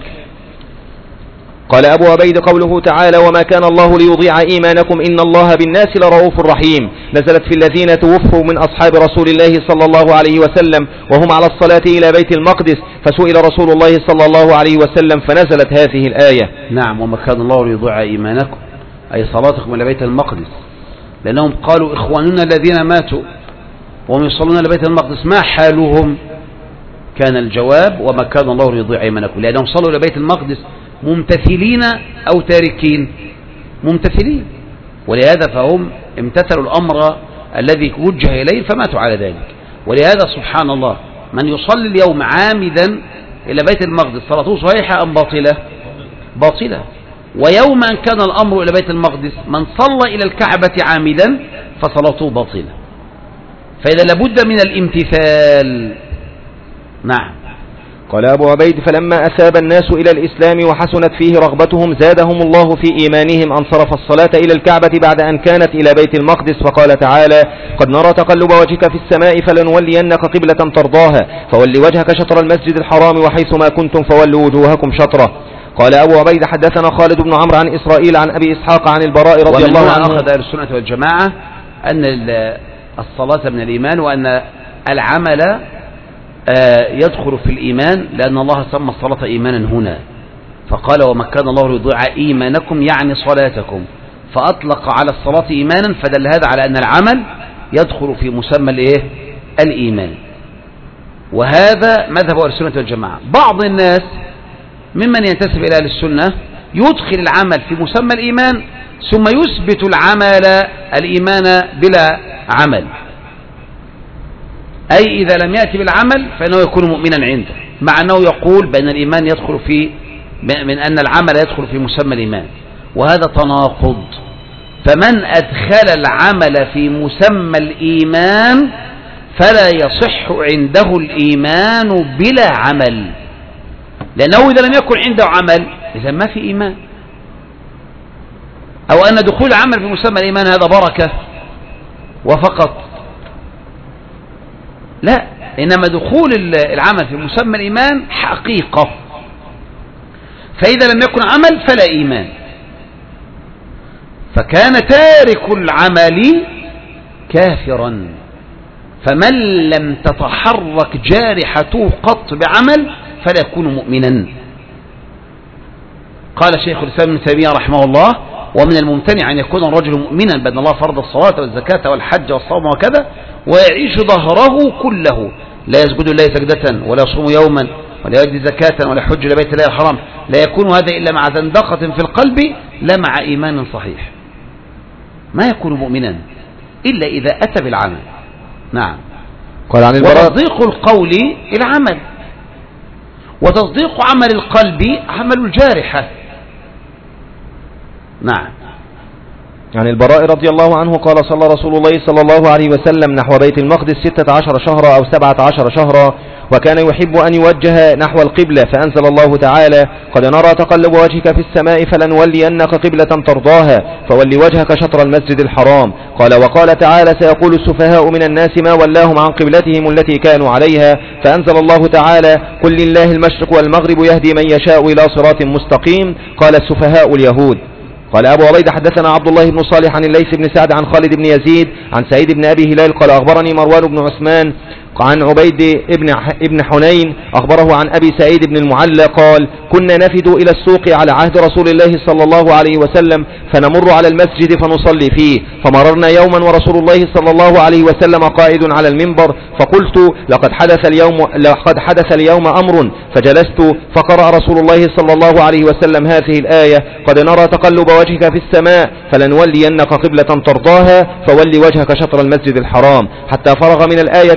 قال أبو عبيد قوله تعالى وما كان الله ليضيع إيمانكم إن الله بالناس لرؤوف رحيم نزلت في الذين توفوا من أصحاب رسول الله صلى الله عليه وسلم وهم على الصلاة إلى بيت المقدس فسئل رسول الله صلى الله عليه وسلم فنزلت هذه الآية. نعم وما كان الله ليضيع إيمانكم أي صلاتكم إلى بيت المقدس لأنهم قالوا إخواننا الذين ماتوا وهم يصلون إلى بيت المقدس ما حالهم؟ كان الجواب وما كان الله ليضيع إيمانكم لأنهم صلوا إلى بيت المقدس ممتثلين أو تاركين ممتثلين ولهذا فهم امتثلوا الأمر الذي وجه إليه فماتوا على ذلك. ولهذا سبحان الله من يصلي اليوم عامدا إلى بيت المقدس صلاته صحيحة أم باطلة؟ باطلة. ويوم أن كان الأمر إلى بيت المقدس من صلى إلى الكعبة عامدا فصلاته باطلة. فإذا لابد من الامتثال. نعم. قال أبو عبيد فلما أثاب الناس إلى الإسلام وحسنت فيه رغبتهم زادهم الله في إيمانهم أن صرف الصلاة إلى الكعبة بعد أن كانت إلى بيت المقدس فقال تعالى قد نرى تقلب وجهك في السماء فلنولينك قبلة ترضاها فول وجهك شطر المسجد الحرام وحيث ما كنتم فولوا وجوهكم شطره. قال أبو عبيد حدثنا خالد بن عمرو عن إسرائيل عن أبي إسحاق عن البراء رضي الله عنه أخذ أهل السنة والجماعة أن الصلاة من الإيمان وأن العمل يدخل في الإيمان لأن الله سمى الصلاة إيمانا هنا فقال وما كان الله ليضيع إيمانكم يعني صلاتكم فأطلق على الصلاة إيمانا فدل هذا على أن العمل يدخل في مسمى الإيمان. وهذا مذهب أهل السنة والجماعة. بعض الناس ممن ينتسب إلى أهل السنة يدخل العمل في مسمى الإيمان ثم يثبت الإيمان بلا عمل أي إذا لم يأتي بالعمل فإنه يكون مؤمنا عنده مع أنه يقول بأن الإيمان يدخل من أن العمل يدخل في مسمى الإيمان وهذا تناقض. فمن أدخل العمل في مسمى الإيمان فلا يصح عنده الإيمان بلا عمل لأنه إذا لم يكن عنده عمل إذا ما في إيمان. أو أن دخول العمل في مسمى الإيمان هذا بركة وفقط لا إنما دخول العمل في مسمى الإيمان حقيقة فإذا لم يكن عمل فلا إيمان. فكان تارك العمل كافرا فمن لم تتحرك جارحته قط بعمل فلا يكون مؤمنا. قال شيخ الإسلام ابن تيمية رحمه الله ومن الممتنع أن يكون الرجل مؤمنا بأن الله فرض الصلاة والزكاة والحج والصوم وكذا ويعيش ظهره كله لا يسجد الله سجدة ولا يصوم يوما ولا يؤدي زكاة ولا يحج لبيت الله الحرام لا يكون هذا إلا مع زندقة في القلب لا مع إيمان صحيح. ما يكون مؤمنا إلا إذا أتى بالعمل. نعم. قال عن وتصديق القول العمل وتصديق عمل القلب عمل الجارحة. نعم. عن البراء رضي الله عنه قال صلى رسول الله صلى الله عليه وسلم نحو بيت المقدس 16 شهرا أو 17 شهرا وكان يحب أن يوجه نحو القبلة فأنزل الله تعالى قد نرى تقلب وجهك في السماء فلنولينك قبلة ترضاها فول وجهك شطر المسجد الحرام. وقال تعالى سيقول السفهاء من الناس ما ولاهم عن قبلتهم التي كانوا عليها فأنزل الله تعالى قل لله المشرق والمغرب يهدي من يشاء إلى صراط مستقيم قال السفهاء اليهود. قال أبو عبيد حدثنا عبد الله بن صالح عن الليث بن سعد عن خالد بن يزيد عن سعيد بن أبي هلال قال أخبرني مروان بن عثمان عن عبيد ابن حنين أخبره عن أبي سعيد بن المعلى قال كنا نفد إلى السوق على عهد رسول الله صلى الله عليه وسلم فنمر على المسجد فنصلي فيه فمررنا يوما ورسول الله صلى الله عليه وسلم قائد على المنبر فقلت لقد حدث اليوم أمر فجلست فقرأ رسول الله صلى الله عليه وسلم هذه الآية قد نرى تقلب وجهك في السماء فلنولينك قبلة ترضاها فول وجهك شطر المسجد الحرام حتى فرغ من الآية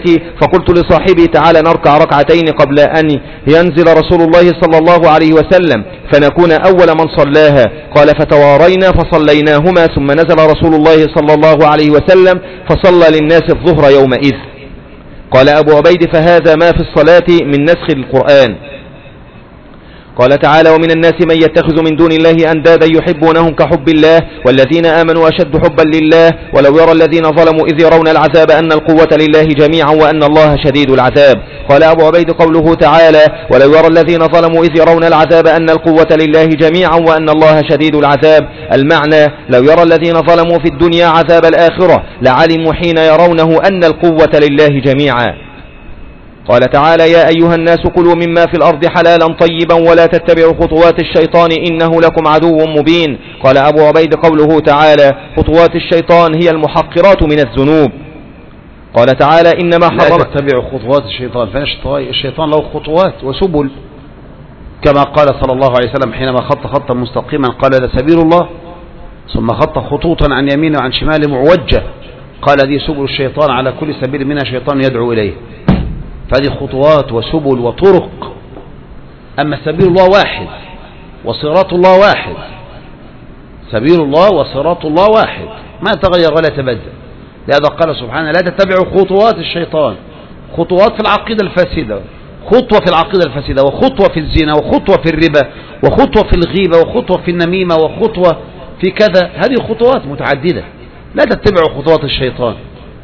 فقلت لصاحبي تعالى نركع ركعتين قبل أن ينزل رسول الله صلى الله عليه وسلم فنكون أول من صلاها. قال فتوارينا فصليناهما ثم نزل رسول الله صلى الله عليه وسلم فصلى للناس الظهر يومئذ. قال أبو عبيد فهذا ما في الصلاة من نسخ القرآن. قال تعالى ومن الناس من يتخذ من دون الله أندادا يحبونهم كحب الله والذين آمنوا أشد حبا لله ولو يرى الذين ظلموا إذ يرون العذاب أن القوة لله جميعا وأن الله شديد العذاب. قال أبو عبيد قوله تعالى ولو يرى الذين ظلموا إذ يرون العذاب أن القوة لله جميعا وأن الله شديد العذاب. المعنى لو يرى الذين ظلموا في الدنيا عذاب الآخرة لعلموا حين يرونه أن القوة لله جميعا. قال تعالى يا أيها الناس كلوا مما في الأرض حلالا طيبا ولا تتبعوا خطوات الشيطان إنه لكم عدو مبين. قال أبو عبيد قوله تعالى خطوات الشيطان هي المحقرات من الذنوب. قال تعالى إنما حرم لا تتبعوا خطوات الشيطان، فالشيطان له خطوات وسبل كما قال صلى الله عليه وسلم حينما خط خطا مستقيما قال هذا سبيل الله، ثم خط خطوطا عن يمينه وعن شماله معوجة قال هذه سبل الشيطان على كل سبيل منها شيطان يدعو إليه. فهذه خطوات وسبل وطرق. أما سبيل الله واحد وصراط الله واحد، سبيل الله وصراط الله واحد ما تغير ولا تبدل. لهذا قال سبحانه لا تتبعوا خطوات الشيطان. خطوات في العقيدة الفاسدة، خطوة في العقيدة الفاسدة، وخطوة في الزنا، وخطوة في الربا، وخطوة في الغيبة، وخطوة في النميمة، وخطوة في كذا. هذه خطوات متعددة. لا تتبعوا خطوات الشيطان.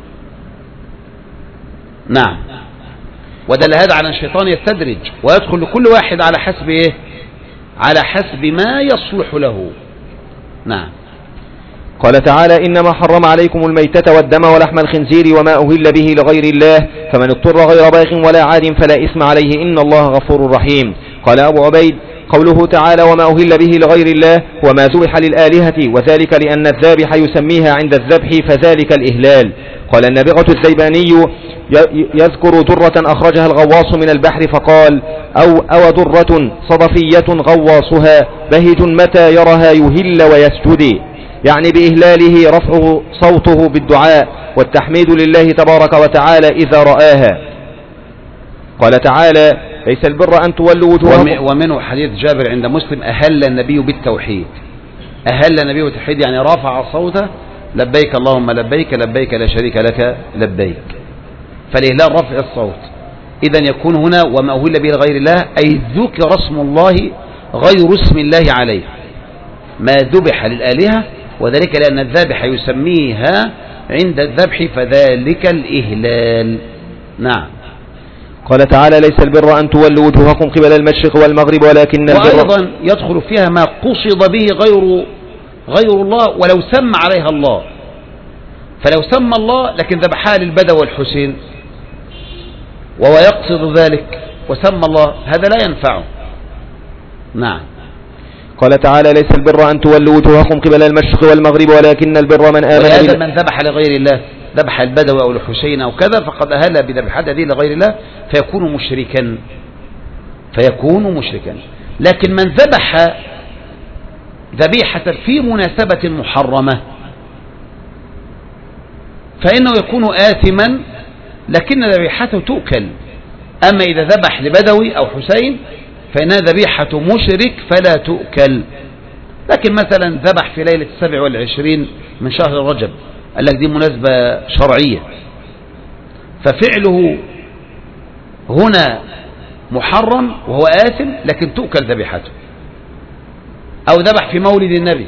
نعم. ودل هذا على الشيطان يستدرج ويدخل لكل واحد على حسب ايه؟ على حسب ما يصلح له. نعم. قال تعالى إنما حرم عليكم الميتة والدم ولحم الخنزير وما أهل به لغير الله فمن اضطر غير باغ ولا عاد فلا إثم عليه إن الله غفور رحيم. قال أبو عبيد قوله تعالى وما أهل به لغير الله وما ذبح للآلهة وذلك لأن الذابح يسميها عند الذبح فذلك الإهلال. قال النابغة الزيباني يذكر درة أخرجها الغواص من البحر فقال أو درة صدفية غواصها بهج متى يرها يهل ويسجد، يعني بإهلاله رفع صوته بالدعاء والتحميد لله تبارك وتعالى إذا رآها. قال تعالى ليس البر أن تولوا وجوهكم. ومنه حديث جابر عند مسلم أهل النبي بالتوحيد. أهل النبي بالتوحيد يعني رفع صوته لبيك اللهم لبيك لبيك لا شريك لك لبيك. فالإهلال رفع الصوت. إذن يكون هنا وما أهل به لغير الله أي ذكر اسم الله غير اسم الله عليه ما ذبح للآلهة، وذلك لأن الذابح يسميها عند الذبح فذلك الإهلال. نعم. قال تعالى ليس البر أن تولوا وجوهكم قبل المشرق والمغرب ولكن البر. وأيضا يدخل فيها ما قصد به غير الله ولو سمى عليها الله. فلو سمى الله لكن ذبحها للبدو والحسين وهو يقصد ذلك وسمى الله هذا لا ينفعه. نعم. قال تعالى ليس البر أن تولوا وجوهكم قبل المشرق والمغرب ولكن البر من آمن بالله. من ذبح لغير الله ذبح البدو أو الحسين أو كذا فقد أهل بذبح هذه لغير الله فيكون مشركا. لكن من ذبح ذبيحة في مناسبة محرمة فإنه يكون آثما لكن ذبيحته تؤكل. أما إذا ذبح لبدوي أو حسين فإنها ذبيحة مشرك فلا تؤكل. لكن مثلا ذبح في ليلة 27 من شهر رجب قال لك دي مناسبة شرعية ففعله هنا محرم وهو آثم لكن تؤكل ذبيحته. أو ذبح في مولد النبي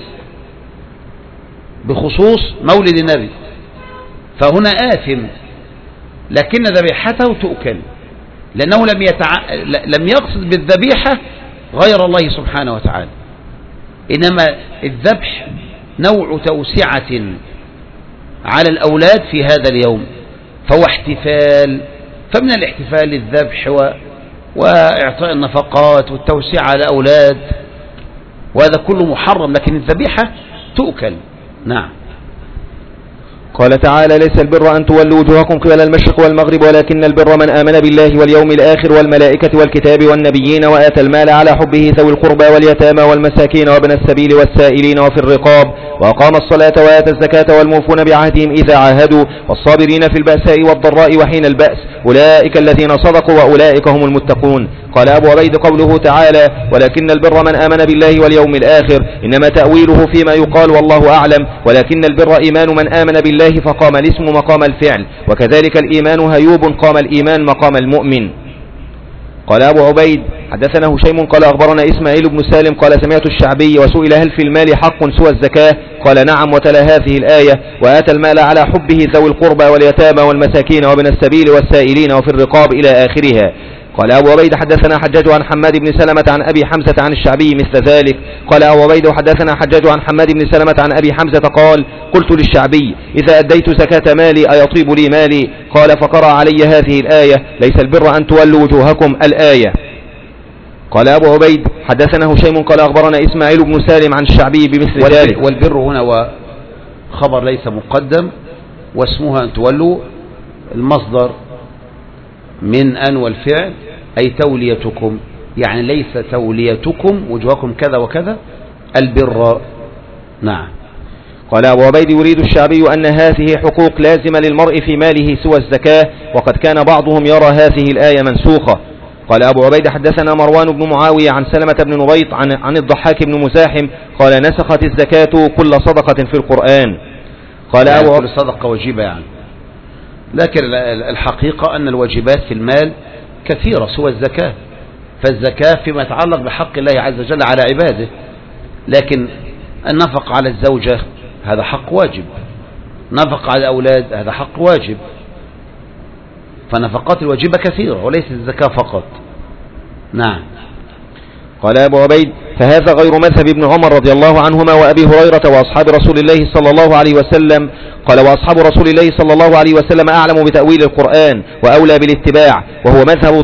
بخصوص مولد النبي فهنا آثم لكن ذبيحته تؤكل لأنه لم يقصد بالذبيحة غير الله سبحانه وتعالى. إنما الذبح نوع توسعة على الأولاد في هذا اليوم فهو احتفال. فمن الاحتفال للذبح وإعطاء النفقات والتوسعة على الأولاد وهذا كله محرم لكن الذبيحة تؤكل. نعم. قال تعالى: ليس البر أن تولوا وجوهكم قبل المشرق والمغرب ولكن البر من آمن بالله واليوم الآخر والملائكة والكتاب والنبيين وآتى المال على حبه ذوي القربى واليتامى والمساكين وابن السبيل والسائلين وفي الرقاب وأقام الصلاة وآتى الزكاة والموفون بعهدهم إذا عاهدوا والصابرين في البأساء والضراء وحين البأس أولئك الذين صدقوا وأولئك هم المتقون. قال أبو عبيد: قوله تعالى: ولكن البر من آمن بالله واليوم الآخر إنما تأويله فيما يقال والله أعلم، ولكن البر إيمان من آمن بالله فقام الاسم مقام الفعل، وكذلك الإيمان هيوب قام الإيمان مقام المؤمن. قال أبو عبيد: حدثنا هشيم قال أخبرنا إسماعيل بن سالم قال سمعت الشعبي وسئل: هل في المال حق سوى الزكاة؟ قال: نعم، وتلا هذه الآية: وآتى المال على حبه ذوي القربى واليتامى والمساكين وابن السبيل والسائلين وفي الرقاب إلى آخرها. قال أبو عبيد: حدثنا حجاج عن حماد بن سلمة عن أبي حمزة عن الشعبي مثل ذلك. قال أبو عبيد: حدثنا حجاج عن حماد بن سلمة عن أبي حمزة قال: قلت للشعبي: إذا أديت زكاة مالي أيطيب لي مالي؟ قال: فقرأ علي هذه الآية: ليس البر أن تولوا وجوهكم الآية. قال أبو عبيد: حدثنا هشيم قال أخبرنا إسماعيل بن سالم عن الشعبي بمثل ذلك. والبر هنا وخبر ليس مقدم، واسمها أن تولوا المصدر من أن والفعل أي توليتكم، يعني ليس توليتكم وجوهكم كذا وكذا البر. نعم. قال أبو عبيد: يريد الشعبي أن هذه حقوق لازمة للمرء في ماله سوى الزكاة، وقد كان بعضهم يرى هذه الآية منسوخة. قال أبو عبيد: حدثنا مروان بن معاوية عن سلمة بن نبيط عن الضحاك بن مزاحم قال: نسخت الزكاة كل صدقة في القرآن. قال يعني أبو كل صدقة وجيبة يعني، لكن الحقيقة أن الواجبات في المال كثيرة سوى الزكاة، فالزكاة فيما يتعلق بحق الله عز وجل على عباده، لكن النفق على الزوجة هذا حق واجب، نفق على الأولاد هذا حق واجب، فنفقات الواجبة كثيرة وليس الزكاة فقط. نعم. قال أبو عبيد: فهذا غير مذهب ابن عمر رضي الله عنهما وأبي هريرة وأصحاب رسول الله صلى الله عليه وسلم. قال: وأصحاب رسول الله صلى الله عليه وسلم أعلم بتأويل القرآن وأولى بالاتباع، وهو مذهب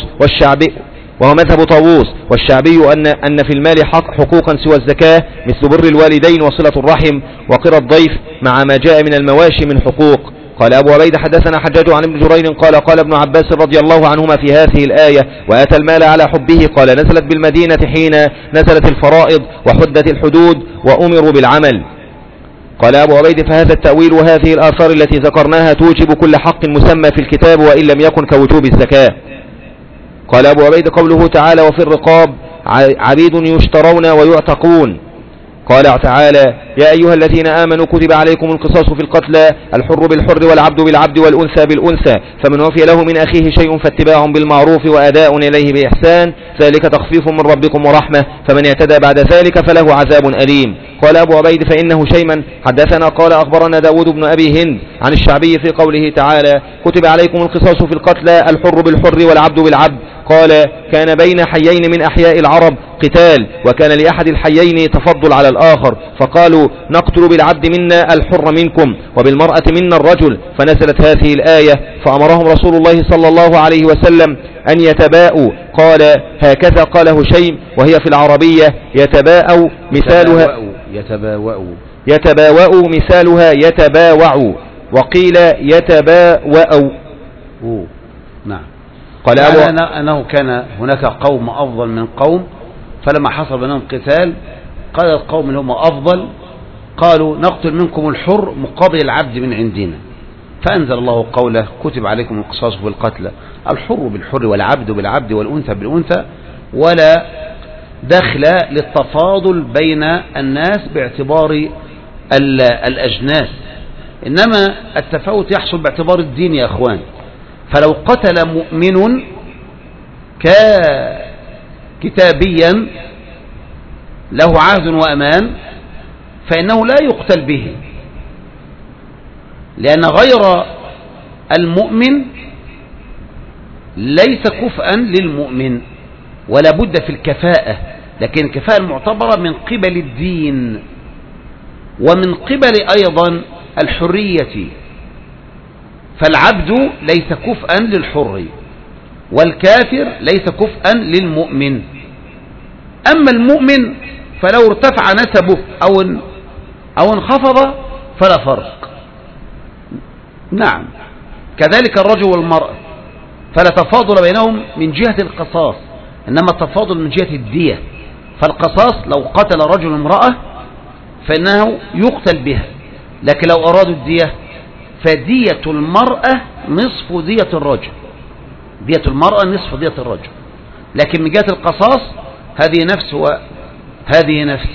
طاووس والشعبي أن في المال حقوقا سوى الزكاة مثل بر الوالدين وصلة الرحم وقرى الضيف مع ما جاء من المواشي من حقوق. قال أبو عبيد: حدثنا حجاج عن ابن جرير قال ابن عباس رضي الله عنهما في هذه الآية: وآتى المال على حبه، قال: نزلت بالمدينة حين نزلت الفرائض وحدت الحدود وأمروا بالعمل. قال أبو عبيد: فهذا التأويل وهذه الآثار التي ذكرناها توجب كل حق مسمى في الكتاب وإن لم يكن كوجوب الزكاة. قال أبو عبيد: قوله تعالى: وفي الرقاب عبيد يشترون ويعتقون. قال تعالى: يا أيها الذين آمنوا كتب عليكم القصاص في القتلى، الحر بالحر والعبد بالعبد والأنثى بالأنثى، فمن وفي له من أخيه شيء فاتباع بالمعروف وأداء إليه بإحسان، ذلك تخفيف من ربكم ورحمة، فمن اعتدى بعد ذلك فله عذاب أليم. قال أبو عبيد: فإنه شيما حدثنا قال أخبرنا داود بن أبي هند عن الشعبي في قوله تعالى: كتب عليكم القصاص في القتلى، الحر بالحر والعبد بالعبد. قال: كان بين حيين من أحياء العرب قتال، وكان لأحد الحيين تفضل على الآخر، فقالوا: نقتل بالعبد منا الحر منكم وبالمرأة منا الرجل، فنزلت هذه الآية فأمرهم رسول الله صلى الله عليه وسلم أن يتباءوا. قال: هكذا قال هشيم، وهي في العربية يتباءوا مثالها يتباوأ مثالها يتباوع، وقيل يتباوأ. نعم. قال أنه كان هناك قوم أفضل من قوم، فلما حصل بينهم قتال قال القوم اللي هم أفضل قالوا: نقتل منكم الحر مقابل العبد من عندنا، فأنزل الله قوله: كتب عليكم القصاص في القتلى، الحر بالحر والعبد بالعبد والأنثى بالأنثى، ولا دخل للتفاضل بين الناس باعتبار الأجناس، إنما التفاوت يحصل باعتبار الدين يا أخوان. فلو قتل مؤمن كتابيا له عهد وأمان فإنه لا يقتل به، لأن غير المؤمن ليس كفءا للمؤمن، ولا بد في الكفاءة، لكن الكفاءة المعتبرة من قبل الدين ومن قبل أيضا الحرية، فالعبد ليس كفءا للحر والكافر ليس كفءا للمؤمن. أما المؤمن فلو ارتفع نسبه أو انخفض فلا فرق، نعم، كذلك الرجل والمرأة، فلا تفاضل بينهم من جهة القصاص، إنما التفاضل من جهة الدية. فالقصاص لو قتل رجل امرأة فإنه يقتل بها، لكن لو أرادوا الدية فدية المرأة نصف دية الرجل، دية المرأة نصف دية الرجل، لكن من جهة القصاص هذه نفس وهذه نفس،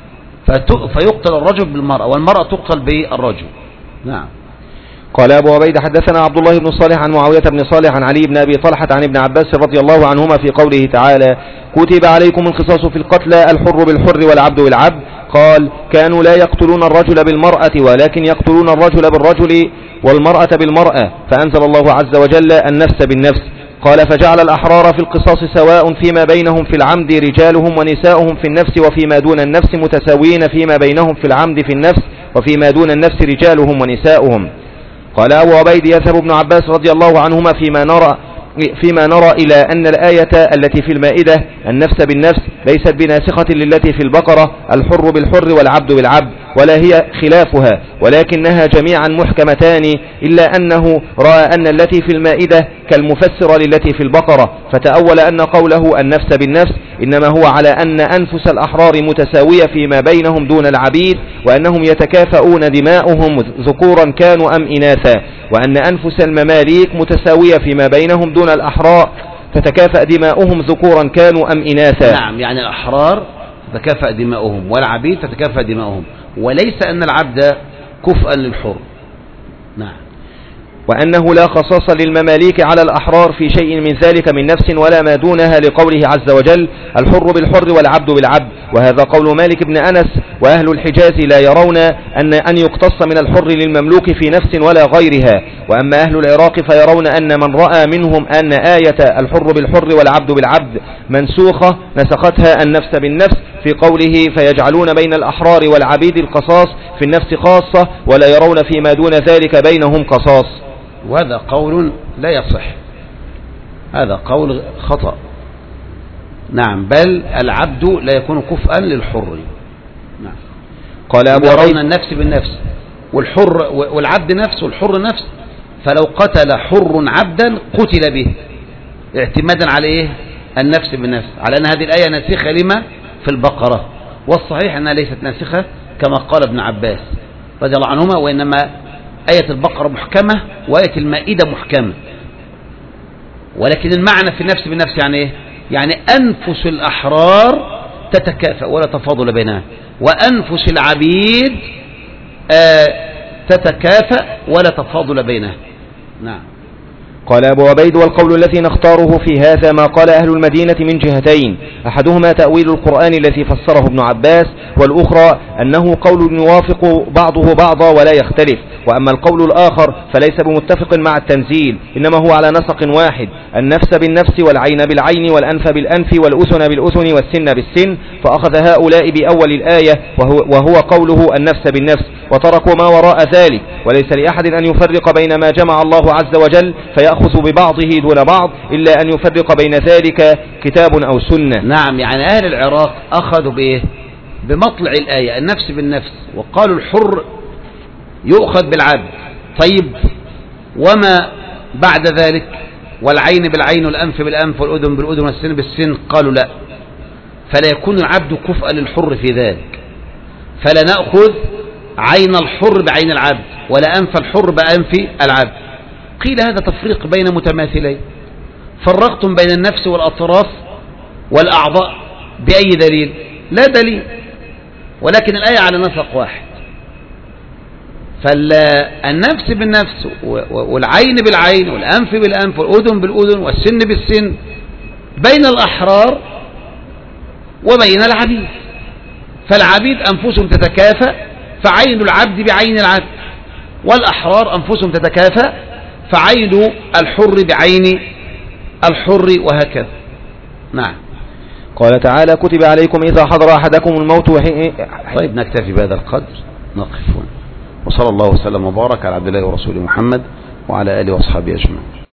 فيقتل الرجل بالمرأة والمرأة تقتل بالرجل. نعم. قال أبو عبيد حدثنا عبد الله بن صالح عن معاوية بن صالح عن علي بن أبي طلحة عن ابن عباس رضي الله عنهما في قوله تعالى: كتب عليكم القصاص في القتلى الحر بالحر والعبد بالعبد. قال: كانوا لا يقتلون الرجل بالمرأة ولكن يقتلون الرجل بالرجل والمرأة بالمرأة، فأنزل الله عز وجل النفس بالنفس. قال: فجعل الأحرار في القصاص سواء فيما بينهم في العمد رجالهم ونساؤهم في النفس، وفيما دون النفس متساوين فيما بينهم في العمد في النفس، وفيما دون النفس رجالهم ونساؤهم. قال أبو عبيد: يذهب ابن عباس رضي الله عنهما فيما نرى إلى أن الآية التي في المائدة النفس بالنفس ليست بناسخة للتي في البقرة الحر بالحر والعبد بالعبد، ولا هي خلافها، ولكنها جميعا محكمتان، إلا أنه رأى أن التي في المائدة كالمفسرة للتي في البقرة، فتأول أن قوله النفس بالنفس إنما هو على أن أنفس الأحرار متساوية فيما بينهم دون العبيد، وأنهم يتكافؤون دماؤهم ذكورا كانوا أم إناثا، وأن أنفس المماليك متساوية فيما بينهم دون الأحرار تتكافأ دماؤهم ذكورا كانوا أم إناثا. نعم، يعني الأحرار تتكافأ دماؤهم والعبيد تتكافأ دماؤهم، وليس أن العبد كفءا للحر. نعم. وأنه لا خصاص للمماليك على الأحرار في شيء من ذلك من نفس ولا ما دونها، لقوله عز وجل: الحر بالحر والعبد بالعبد. وهذا قول مالك بن أنس، وأهل الحجاز لا يرون أن يقتص من الحر للمملوك في نفس ولا غيرها. وأما أهل العراق فيرون أن من رأى منهم أن آية الحر بالحر والعبد بالعبد منسوخة نسختها النفس بالنفس في قوله: فيجعلون بين الأحرار والعبيد القصاص في النفس خاصة، ولا يرون فيما دون ذلك بينهم قصاص. وهذا قول لا يصح، هذا قول خطأ. نعم، بل العبد لا يكون كفءا للحر. نعم. قال أبو عبيد: يرون النفس بالنفس والحر والعبد نفس والحر نفس، فلو قتل حر عبدا قتل به اعتمادا على ايه؟ النفس بالنفس، على أن هذه الآية ناسخة لما في البقرة، والصحيح أنها ليست ناسخة كما قال ابن عباس رضي الله عنهما، وإنما آية البقرة محكمة وآية المائدة محكمة، ولكن المعنى في النفس بالنفس يعني ايه؟ يعني أنفس الأحرار تتكافأ ولا تفاضل بينها، وأنفس العبيد تتكافأ ولا تفاضل بينها. نعم. قال أبو عبيد: والقول الذي نختاره في هذا ما قال أهل المدينة من جهتين: أحدهما تأويل القرآن الذي فسره ابن عباس، والأخرى أنه قول يوافق بعضه بعضا ولا يختلف. وأما القول الآخر فليس بمتفق مع التنزيل، إنما هو على نسق واحد: النفس بالنفس والعين بالعين والأنف بالأنف والأذن بالأذن والسن بالسن، فأخذ هؤلاء بأول الآية وهو قوله النفس بالنفس، وتركوا ما وراء ذلك. وليس لأحد أن يفرق بين ما جمع الله عز وجل فيأخذ ببعضه دون بعض، إلا أن يفرق بين ذلك كتاب أو سنة. نعم، يعني أهل العراق أخذوا بإيه؟ بمطلع الآية النفس بالنفس، وقالوا الحر يؤخذ بالعبد. طيب، وما بعد ذلك؟ والعين بالعين والأنف بالأنف والأذن بالأذن والسن بالسن، قالوا لا، فلا يكون العبد كفءا للحر في ذلك، فلا نأخذ عين الحر بعين العبد ولا أنف الحر بأنف العبد. قيل هذا تفريق بين متماثلين، فرقتم بين النفس والأطراف والأعضاء بأي دليل؟ لا دليل، ولكن الآية على نسق واحد، فالنفس بالنفس والعين بالعين والأنف بالأنف والأذن بالأذن والسن بالسن بين الأحرار وبين العبيد، فالعبيد أنفسهم تتكافأ فعين العبد بعين العبد، والأحرار أنفسهم تتكافأ فعين الحر بعين الحر، وهكذا. نعم. قال تعالى: كتب عليكم إذا حضر أحدكم الموت. طيب، نكتفي بهذا القدر، نقف. وصلى الله وسلم وبارك على عبد الله ورسوله محمد وعلى آله وأصحابه أجمعين.